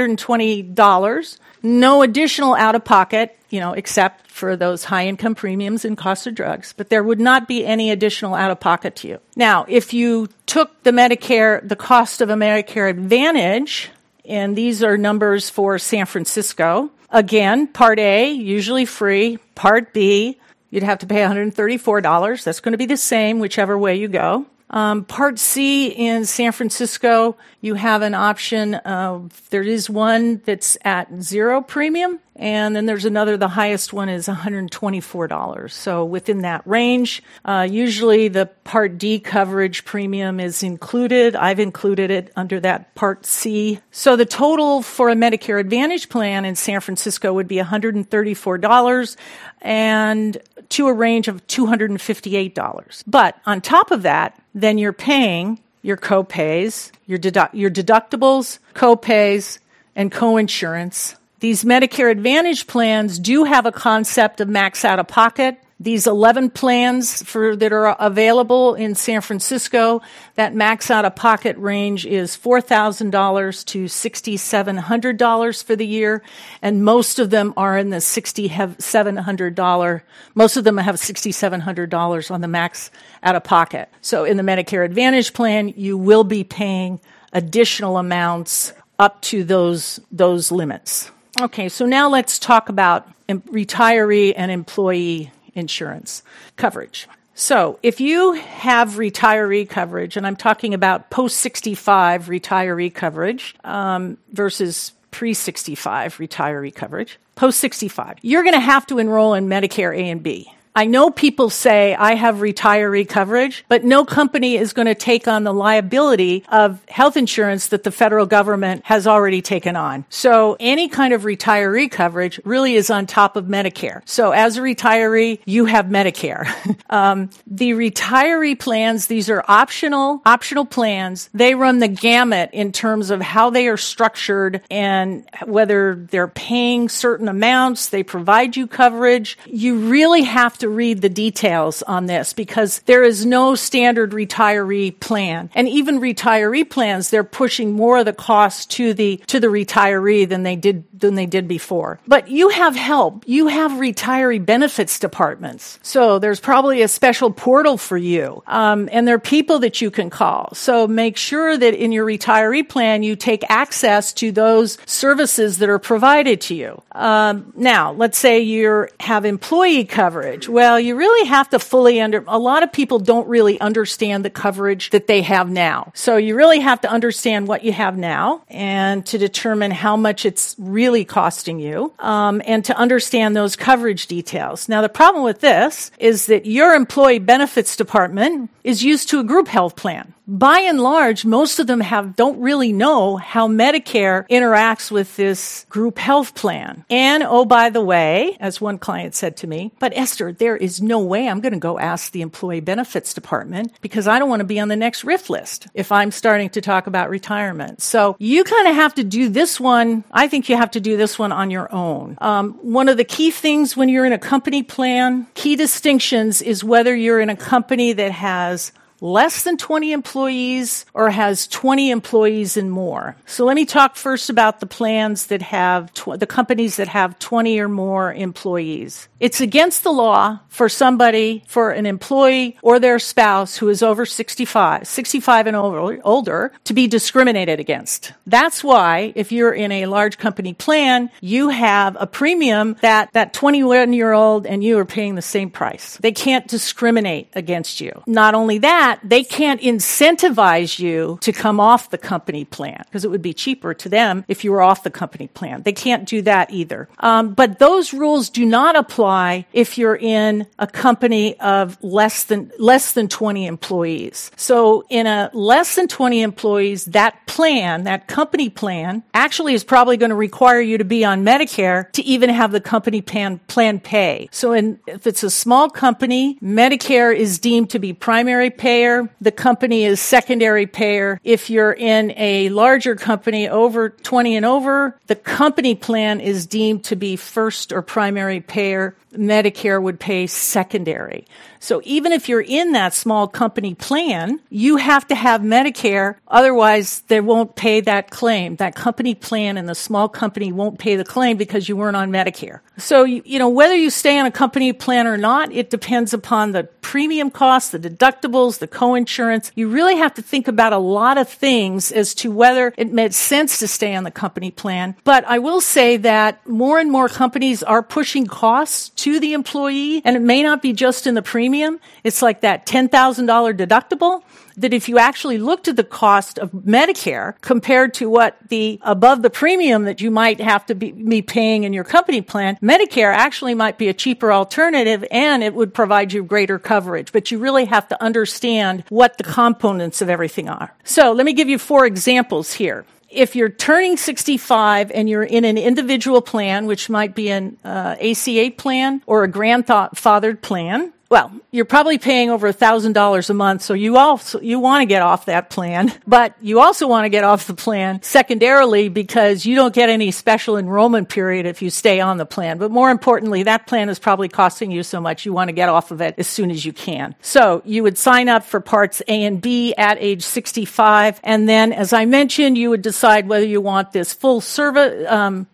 $320. No additional out-of-pocket, except for those high-income premiums and cost of drugs. But there would not be any additional out-of-pocket to you. Now, if you took the cost of a Medicare Advantage, and these are numbers for San Francisco, again, Part A, usually free. Part B, you'd have to pay $134. That's going to be the same whichever way you go. Part C in San Francisco, you have an option of, there is one that's at zero premium, and then there's another, the highest one is $124. So within that range, usually the Part D coverage premium is included. I've included it under that Part C. So the total for a Medicare Advantage plan in San Francisco would be $134 and to a range of $258. But on top of that, then you're paying your co-pays, your deductibles, co-pays, and co-insurance. These Medicare Advantage plans do have a concept of max out-of-pocket. These 11 plans that are available in San Francisco, that max out-of-pocket range is $4,000 to $6,700 for the year, and most of them are in the $6,700. Most of them have $6,700 on the max out-of-pocket. So in the Medicare Advantage plan, you will be paying additional amounts up to those limits. Okay, so now let's talk about retiree and employee insurance coverage. So if you have retiree coverage, and I'm talking about post-65 retiree coverage versus pre-65 retiree coverage, post-65, you're going to have to enroll in Medicare A and B. I know people say, I have retiree coverage, but no company is going to take on the liability of health insurance that the federal government has already taken on. So any kind of retiree coverage really is on top of Medicare. So as a retiree, you have Medicare. The retiree plans, these are optional plans. They run the gamut in terms of how they are structured and whether they're paying certain amounts, they provide you coverage. You really have to read the details on this because there is no standard retiree plan. And even retiree plans, they're pushing more of the cost to the retiree than they did before. But you have help. You have retiree benefits departments. So there's probably a special portal for you. And there are people that you can call. So make sure that in your retiree plan, you take access to those services that are provided to you. Now, let's say you have employee coverage. Well, you really have to a lot of people don't really understand the coverage that they have now. So you really have to understand what you have now and to determine how much it's really costing you, and to understand those coverage details. Now, the problem with this is that your employee benefits department is used to a group health plan. By and large, most of them don't really know how Medicare interacts with this group health plan. And, oh, by the way, as one client said to me, but Esther, there is no way I'm going to go ask the employee benefits department because I don't want to be on the next RIF list if I'm starting to talk about retirement. So you kind of have to do this one. I think you have to do this one on your own. One of the key things when you're in a company plan, key distinctions is whether you're in a company that has less than 20 employees or has 20 employees and more. So let me talk first about the plans that have, the companies that have 20 or more employees. It's against the law for an employee or their spouse who is over 65 and older, to be discriminated against. That's why if you're in a large company plan, you have a premium that 21-year-old and you are paying the same price. They can't discriminate against you. Not only that, they can't incentivize you to come off the company plan because it would be cheaper to them if you were off the company plan. They can't do that either. But those rules do not apply if you're in a company of less than 20 employees. So in a less than 20 employees, that company plan actually is probably going to require you to be on Medicare to even have the company plan pay. So if it's a small company, Medicare is deemed to be primary payer. The company is secondary payer. If you're in a larger company over 20 and over, the company plan is deemed to be first or primary payer. Medicare would pay secondary. So even if you're in that small company plan, you have to have Medicare. Otherwise, they won't pay that claim. That company plan and the small company won't pay the claim because you weren't on Medicare. So, whether you stay on a company plan or not, it depends upon the premium costs, the deductibles, the coinsurance. You really have to think about a lot of things as to whether it made sense to stay on the company plan. But I will say that more and more companies are pushing costs to the employee, and it may not be just in the premium. It's like that $10,000 deductible, that if you actually looked at the cost of Medicare compared to what above the premium that you might have to be paying in your company plan, Medicare actually might be a cheaper alternative and it would provide you greater coverage. But you really have to understand what the components of everything are. So let me give you 4 examples here. If you're turning 65 and you're in an individual plan, which might be an ACA plan or a grandfathered plan, well, you're probably paying over $1,000 a month, so you want to get off that plan, but you also want to get off the plan secondarily because you don't get any special enrollment period if you stay on the plan. But more importantly, that plan is probably costing you so much you want to get off of it as soon as you can. So you would sign up for parts A and B at age 65, and then, as I mentioned, you would decide whether you want this full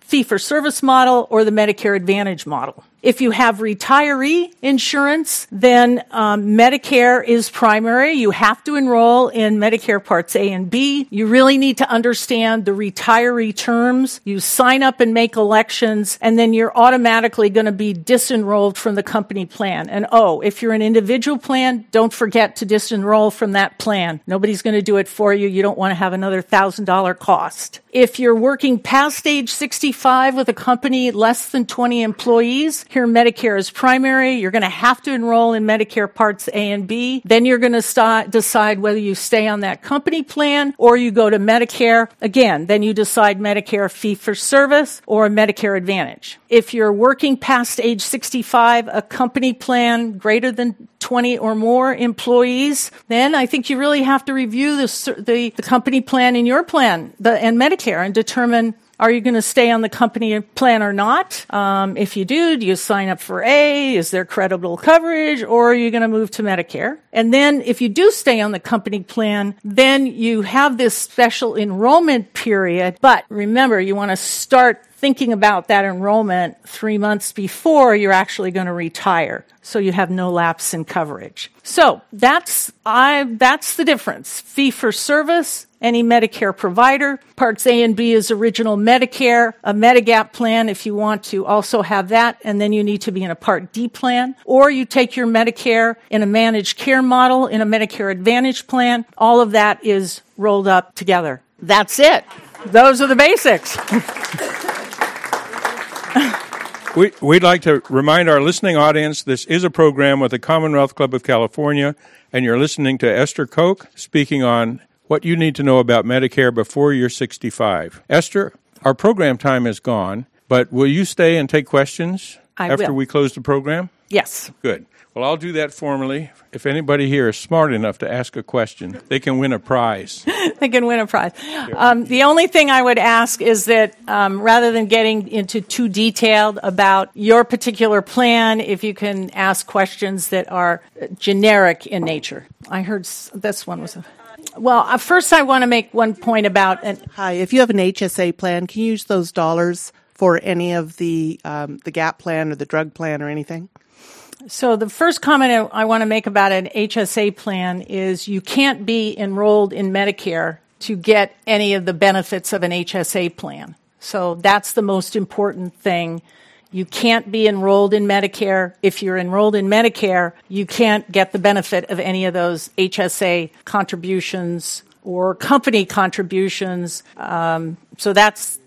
fee-for-service model or the Medicare Advantage model. If you have retiree insurance, then Medicare is primary. You have to enroll in Medicare Parts A and B. You really need to understand the retiree terms. You sign up and make elections, and then you're automatically going to be disenrolled from the company plan. And if you're an individual plan, don't forget to disenroll from that plan. Nobody's going to do it for you. You don't want to have another $1,000 cost. If you're working past age 65 with a company less than 20 employees, here Medicare is primary. You're going to have to enroll in Medicare Parts A and B. Then you're going to decide whether you stay on that company plan or you go to Medicare. Again, then you decide Medicare fee-for-service or Medicare Advantage. If you're working past age 65, a company plan greater than 20 or more employees, then I think you really have to review the company plan in your plan and Medicare and determine, are you going to stay on the company plan or not? If you do you sign up for A? Is there credible coverage? Or are you going to move to Medicare? And then if you do stay on the company plan, then you have this special enrollment period. But remember, you want to start thinking about that enrollment 3 months before you're actually going to retire, so you have no lapse in coverage. So that's the difference. Fee for service, any Medicare provider. Parts A and B is original Medicare, a Medigap plan if you want to also have that, and then you need to be in a Part D plan. Or you take your Medicare in a managed care model, in a Medicare Advantage plan. All of that is rolled up together. That's it. Those are the basics. We'd like to remind our listening audience this is a program with the Commonwealth Club of California, and you're listening to Esther Koch speaking on what you need to know about Medicare before you're 65. Esther, our program time is gone, but will you stay and take questions after we close the program? Yes. Good. Well, I'll do that formally. If anybody here is smart enough to ask a question, they can win a prize. They can win a prize. The only thing I would ask is that rather than getting into too detailed about your particular plan, if you can ask questions that are generic in nature. I heard this one was... Well, first I want to make one point about... Hi, if you have an HSA plan, can you use those dollars for any of the GAP plan or the drug plan or anything? So the first comment I want to make about an HSA plan is you can't be enrolled in Medicare to get any of the benefits of an HSA plan. So that's the most important thing. You can't be enrolled in Medicare. If you're enrolled in Medicare, you can't get the benefit of any of those HSA contributions or company contributions. So that's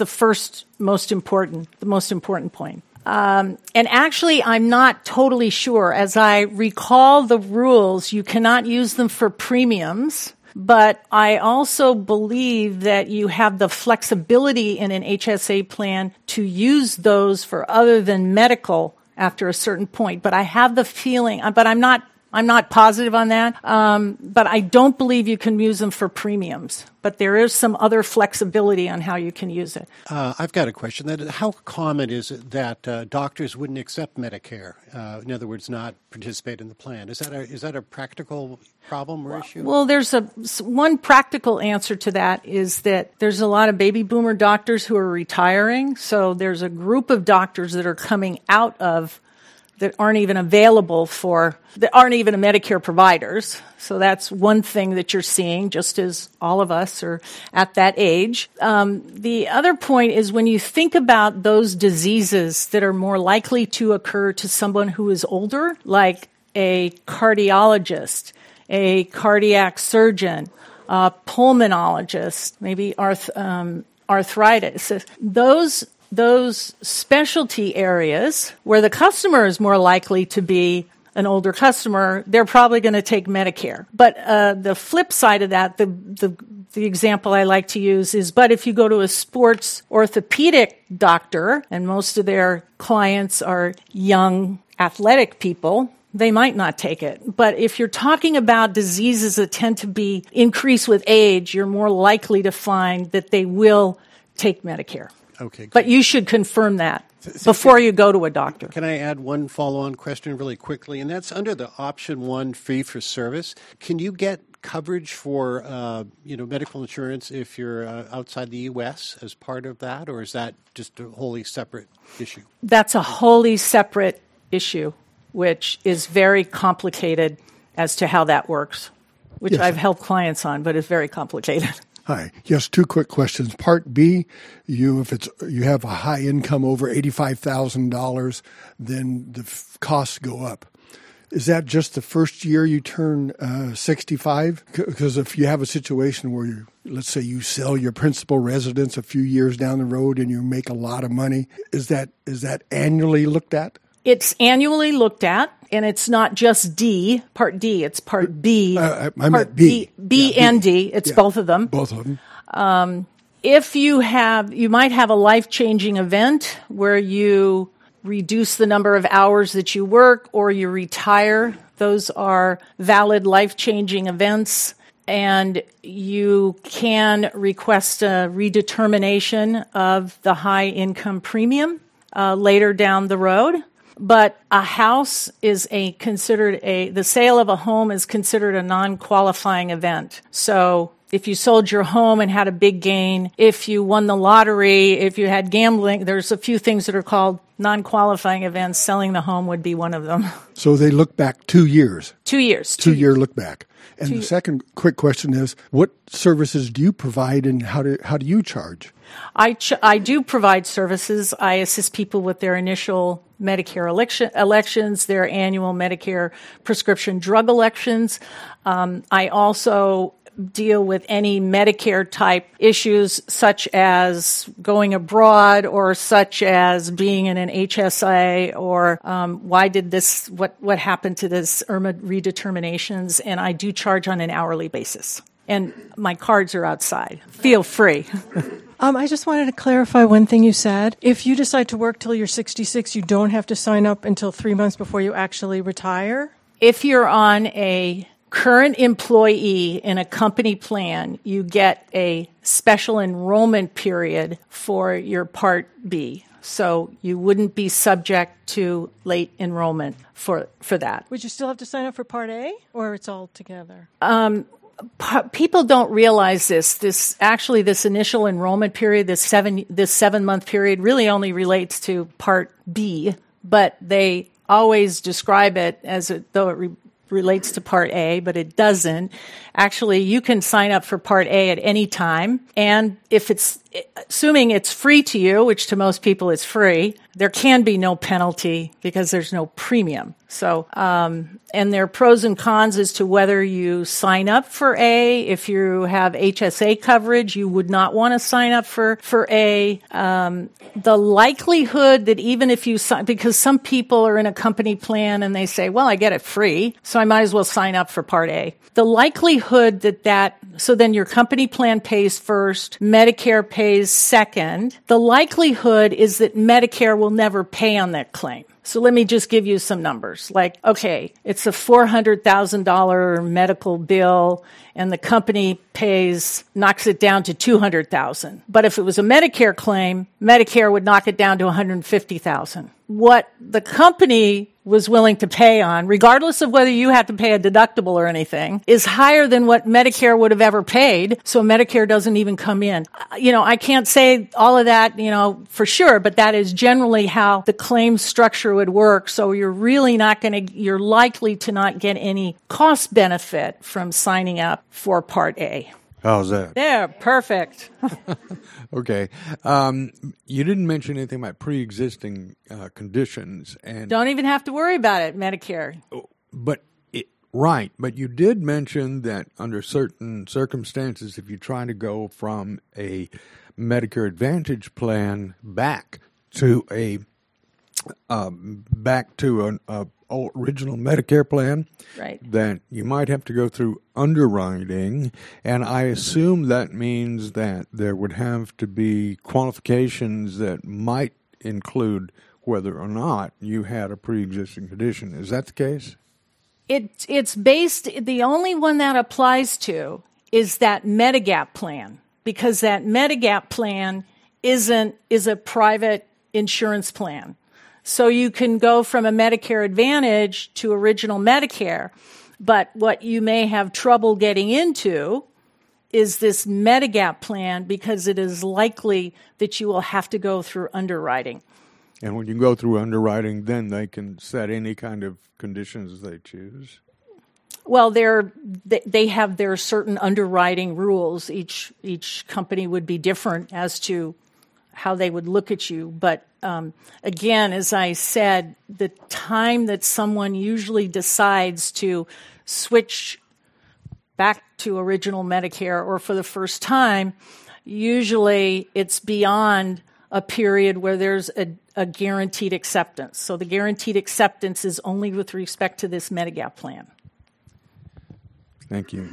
the most important point. And actually, I'm not totally sure. As I recall the rules, you cannot use them for premiums, but I also believe that you have the flexibility in an HSA plan to use those for other than medical after a certain point. But I have the feeling, but I'm not positive on that. But I don't believe you can use them for premiums. But there is some other flexibility on how you can use it. I've got a question. How common is it that doctors wouldn't accept Medicare? In other words, not participate in the plan. Is that a practical problem or issue? Well, there's one practical answer to that is that there's a lot of baby boomer doctors who are retiring. So there's a group of doctors that are coming out of that aren't even Medicare providers. So that's one thing that you're seeing, just as all of us are at that age. The other point is when you think about those diseases that are more likely to occur to someone who is older, like a cardiologist, a cardiac surgeon, a pulmonologist, maybe arthritis, those specialty areas where the customer is more likely to be an older customer, they're probably going to take Medicare. But the flip side of that, the example I like to use is, but if you go to a sports orthopedic doctor, and most of their clients are young athletic people, they might not take it. But if you're talking about diseases that tend to be increase with age, you're more likely to find that they will take Medicare. Okay, good. But you should confirm that before you go to a doctor. Can I add one follow-on question really quickly? And that's under the option 1 fee for service. Can you get coverage for medical insurance if you're outside the U.S. as part of that, or is that just a wholly separate issue? That's a wholly separate issue, which is very complicated as to how that works, which Yes. I've helped clients on, but it's very complicated. Hi. Yes, 2 quick questions. Part B, you have a high income over $85,000, then the costs go up. Is that just the first year you turn 65? Because if you have a situation where let's say you sell your principal residence a few years down the road and you make a lot of money, is that annually looked at? It's annually looked at, and it's not just D, Part D. It's Part B. I Part meant B. B Yeah, and B. D. It's Yeah. both of them. Both of them. If you might have a life-changing event where you reduce the number of hours that you work or you retire. Those are valid life-changing events. And you can request a redetermination of the high income premium later down the road. But a house is the sale of a home is considered a non-qualifying event. So if you sold your home and had a big gain, if you won the lottery, if you had gambling, there's a few things that are called non-qualifying events. Selling the home would be one of them. So they look back 2 years. 2 years. 2 year look back. And the second quick question is, what services do you provide and how do you charge? I do provide services. I assist people with their initial Medicare elections, their annual Medicare prescription drug elections. I also deal with any Medicare type issues such as going abroad or such as being in an HSA or what happened to this IRMA redeterminations, and I do charge on an hourly basis. And my cards are outside. Feel free. I just wanted to clarify one thing you said. If you decide to work till you're 66, you don't have to sign up until 3 months before you actually retire? If you're on a current employee in a company plan, you get a special enrollment period for your Part B. So you wouldn't be subject to late enrollment for that. Would you still have to sign up for Part A, or it's all together? People don't realize this initial enrollment period, this 7-month period really only relates to Part B, but they always describe it as though it relates to Part A, but it doesn't. Actually, you can sign up for Part A at any time, and assuming it's free to you, which to most people is free, there can be no penalty because there's no premium. So, and there are pros and cons as to whether you sign up for A. If you have HSA coverage, you would not want to sign up for A. The likelihood that even if you sign, because some people are in a company plan and they say, well, I get it free, so I might as well sign up for Part A. The likelihood so then your company plan pays first, Medicare pays second. The likelihood is that Medicare will never pay on that claim. So let me just give you some numbers. Like, okay, it's a $400,000 medical bill and the company knocks it down to $200,000. But if it was a Medicare claim, Medicare would knock it down to $150,000. What the company was willing to pay on, regardless of whether you had to pay a deductible or anything, is higher than what Medicare would have ever paid, so Medicare doesn't even come in. I can't say all of that, for sure, but that is generally how the claim structure would work, so you're likely to not get any cost benefit from signing up for Part A. How's that? There, perfect. Okay. You didn't mention anything about pre-existing conditions, and Don't even have to worry about it, Medicare. but you did mention that under certain circumstances, if you try to go from a Medicare Advantage plan back to an original Medicare plan, Right. that you might have to go through underwriting, and I assume that means that there would have to be qualifications that might include whether or not you had a pre-existing condition. Is that the case? It's based, the only one that applies to is that Medigap plan, because that Medigap plan is a private insurance plan. So you can go from a Medicare Advantage to original Medicare, but what you may have trouble getting into is this Medigap plan because it is likely that you will have to go through underwriting. And when you go through underwriting, then they can set any kind of conditions they choose. Well, they have their certain underwriting rules. Each company would be different as to how they would look at you. But again, as I said, the time that someone usually decides to switch back to original Medicare or for the first time, usually it's beyond a period where there's a guaranteed acceptance. So the guaranteed acceptance is only with respect to this Medigap plan. Thank you.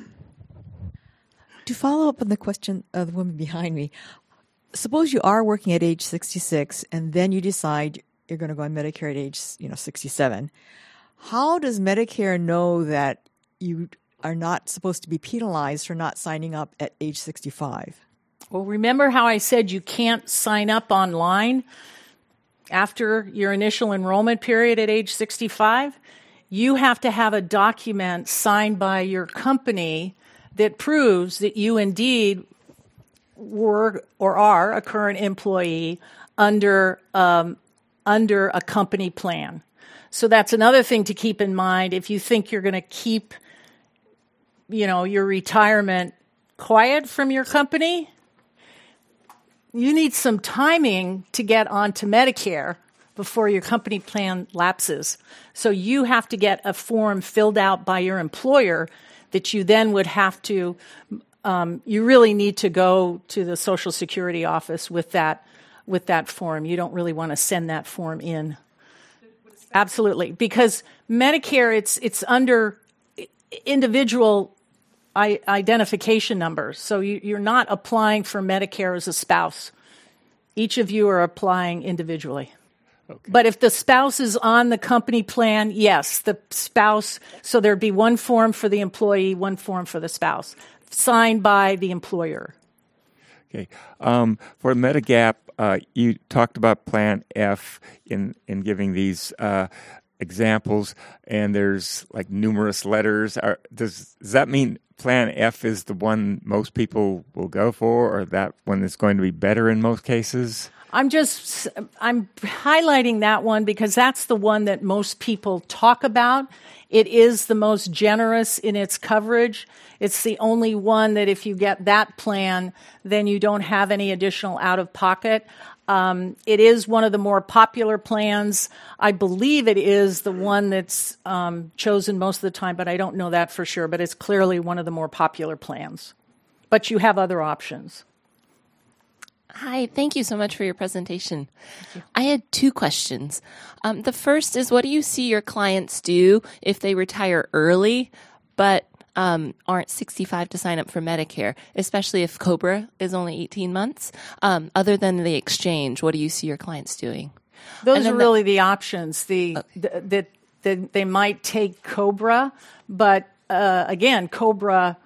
To follow up on the question of the woman behind me, suppose you are working at age 66 and then you decide you're going to go on Medicare at age 67. How does Medicare know that you are not supposed to be penalized for not signing up at age 65? Well, remember how I said you can't sign up online after your initial enrollment period at age 65? You have to have a document signed by your company that proves that you indeed were or are a current employee under a company plan. So that's another thing to keep in mind. If you think you're going to keep, your retirement quiet from your company, you need some timing to get onto Medicare before your company plan lapses. So you have to get a form filled out by your employer that you then would have to, you really need to go to the Social Security office with that form. You don't really want to send that form in. Absolutely. Because Medicare, it's under individual identification numbers. So you're not applying for Medicare as a spouse. Each of you are applying individually. Okay. But if the spouse is on the company plan, yes, the spouse, so there'd be one form for the employee, one form for the spouse, signed by the employer. Okay. For Medigap, you talked about Plan F in giving these examples, and there's like numerous letters. Does that mean Plan F is the one most people will go for, or that one is going to be better in most cases? I'm highlighting that one because that's the one that most people talk about. It is the most generous in its coverage. It's the only one that if you get that plan, then you don't have any additional out-of-pocket. It is one of the more popular plans. I believe it is the one that's chosen most of the time, but I don't know that for sure. But it's clearly one of the more popular plans. But you have other options. Hi, thank you so much for your presentation. I had two questions. The first is, what do you see your clients do if they retire early but aren't 65 to sign up for Medicare, especially if COBRA is only 18 months? Other than the exchange, what do you see your clients doing? Those are really the options. They might take COBRA, but again, COBRA,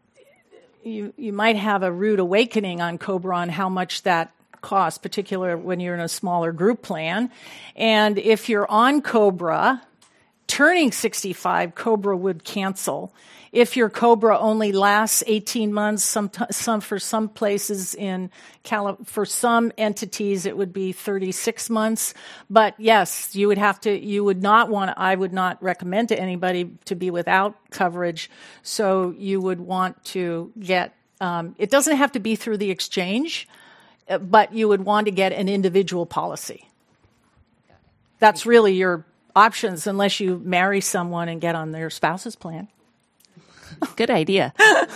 you might have a rude awakening on COBRA on how much that costs, particularly when you're in a smaller group plan. And if you're on COBRA, turning 65, COBRA would cancel. If your COBRA only lasts 18 months, for some places for some entities, it would be 36 months. But yes, I would not recommend to anybody to be without coverage. So you would want to get, it doesn't have to be through the exchange, but you would want to get an individual policy. That's really your options unless you marry someone and get on their spouse's plan. Good idea.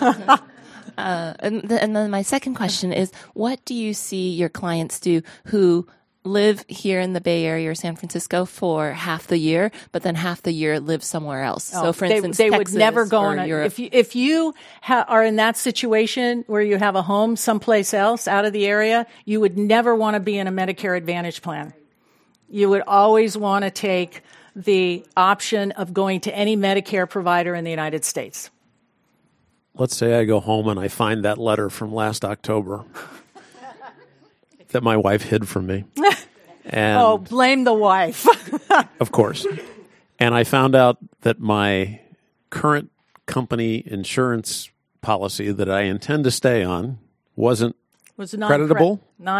And then my second question is, what do you see your clients do who live here in the Bay Area or San Francisco for half the year, but then half the year live somewhere else? So, for instance, they Texas would never go on Europe. If you are in that situation where you have a home someplace else out of the area, you would never want to be in a Medicare Advantage plan. You would always want to take the option of going to any Medicare provider in the United States. Let's say I go home and I find that letter from last October. that my wife hid from me. And oh, blame the wife. Of course. And I found out that my current company insurance policy that I intend to stay on was non-creditable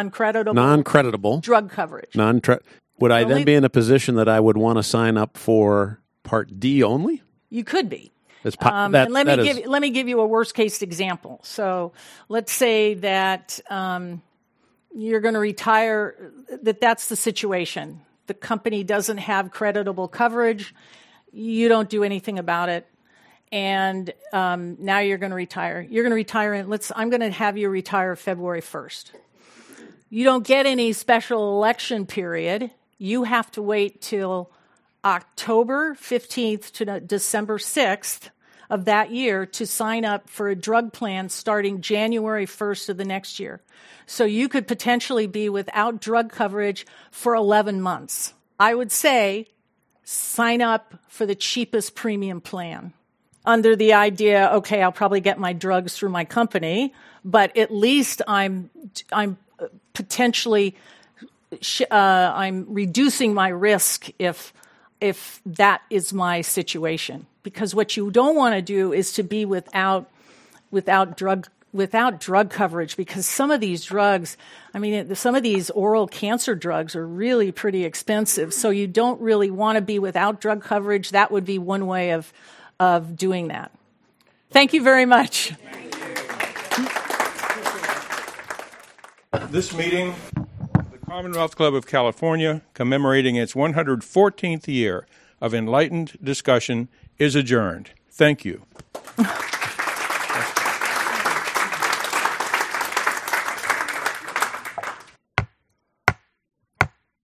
drug coverage. Would I then be in a position that I would want to sign up for Part D only? You could be. And let me give you a worst case example. So let's say that you're going to retire. That's the situation. The company doesn't have creditable coverage. You don't do anything about it, and now you're going to retire. You're going to retire, I'm going to have you retire February 1st. You don't get any special election period. You have to wait till October 15th to December 6th of that year to sign up for a drug plan starting January 1st of the next year. So you could potentially be without drug coverage for 11 months. I would say sign up for the cheapest premium plan under the idea, okay, I'll probably get my drugs through my company, but at least I'm potentially I'm reducing my risk if that is my situation. Because what you don't want to do is to be without drug coverage, because some of these drugs, some of these oral cancer drugs are really pretty expensive. So you don't really want to be without drug coverage. That would be one way of doing that. Thank you very much. This meeting, the Commonwealth Club of California, commemorating its 114th year of enlightened discussion, is adjourned. Thank you.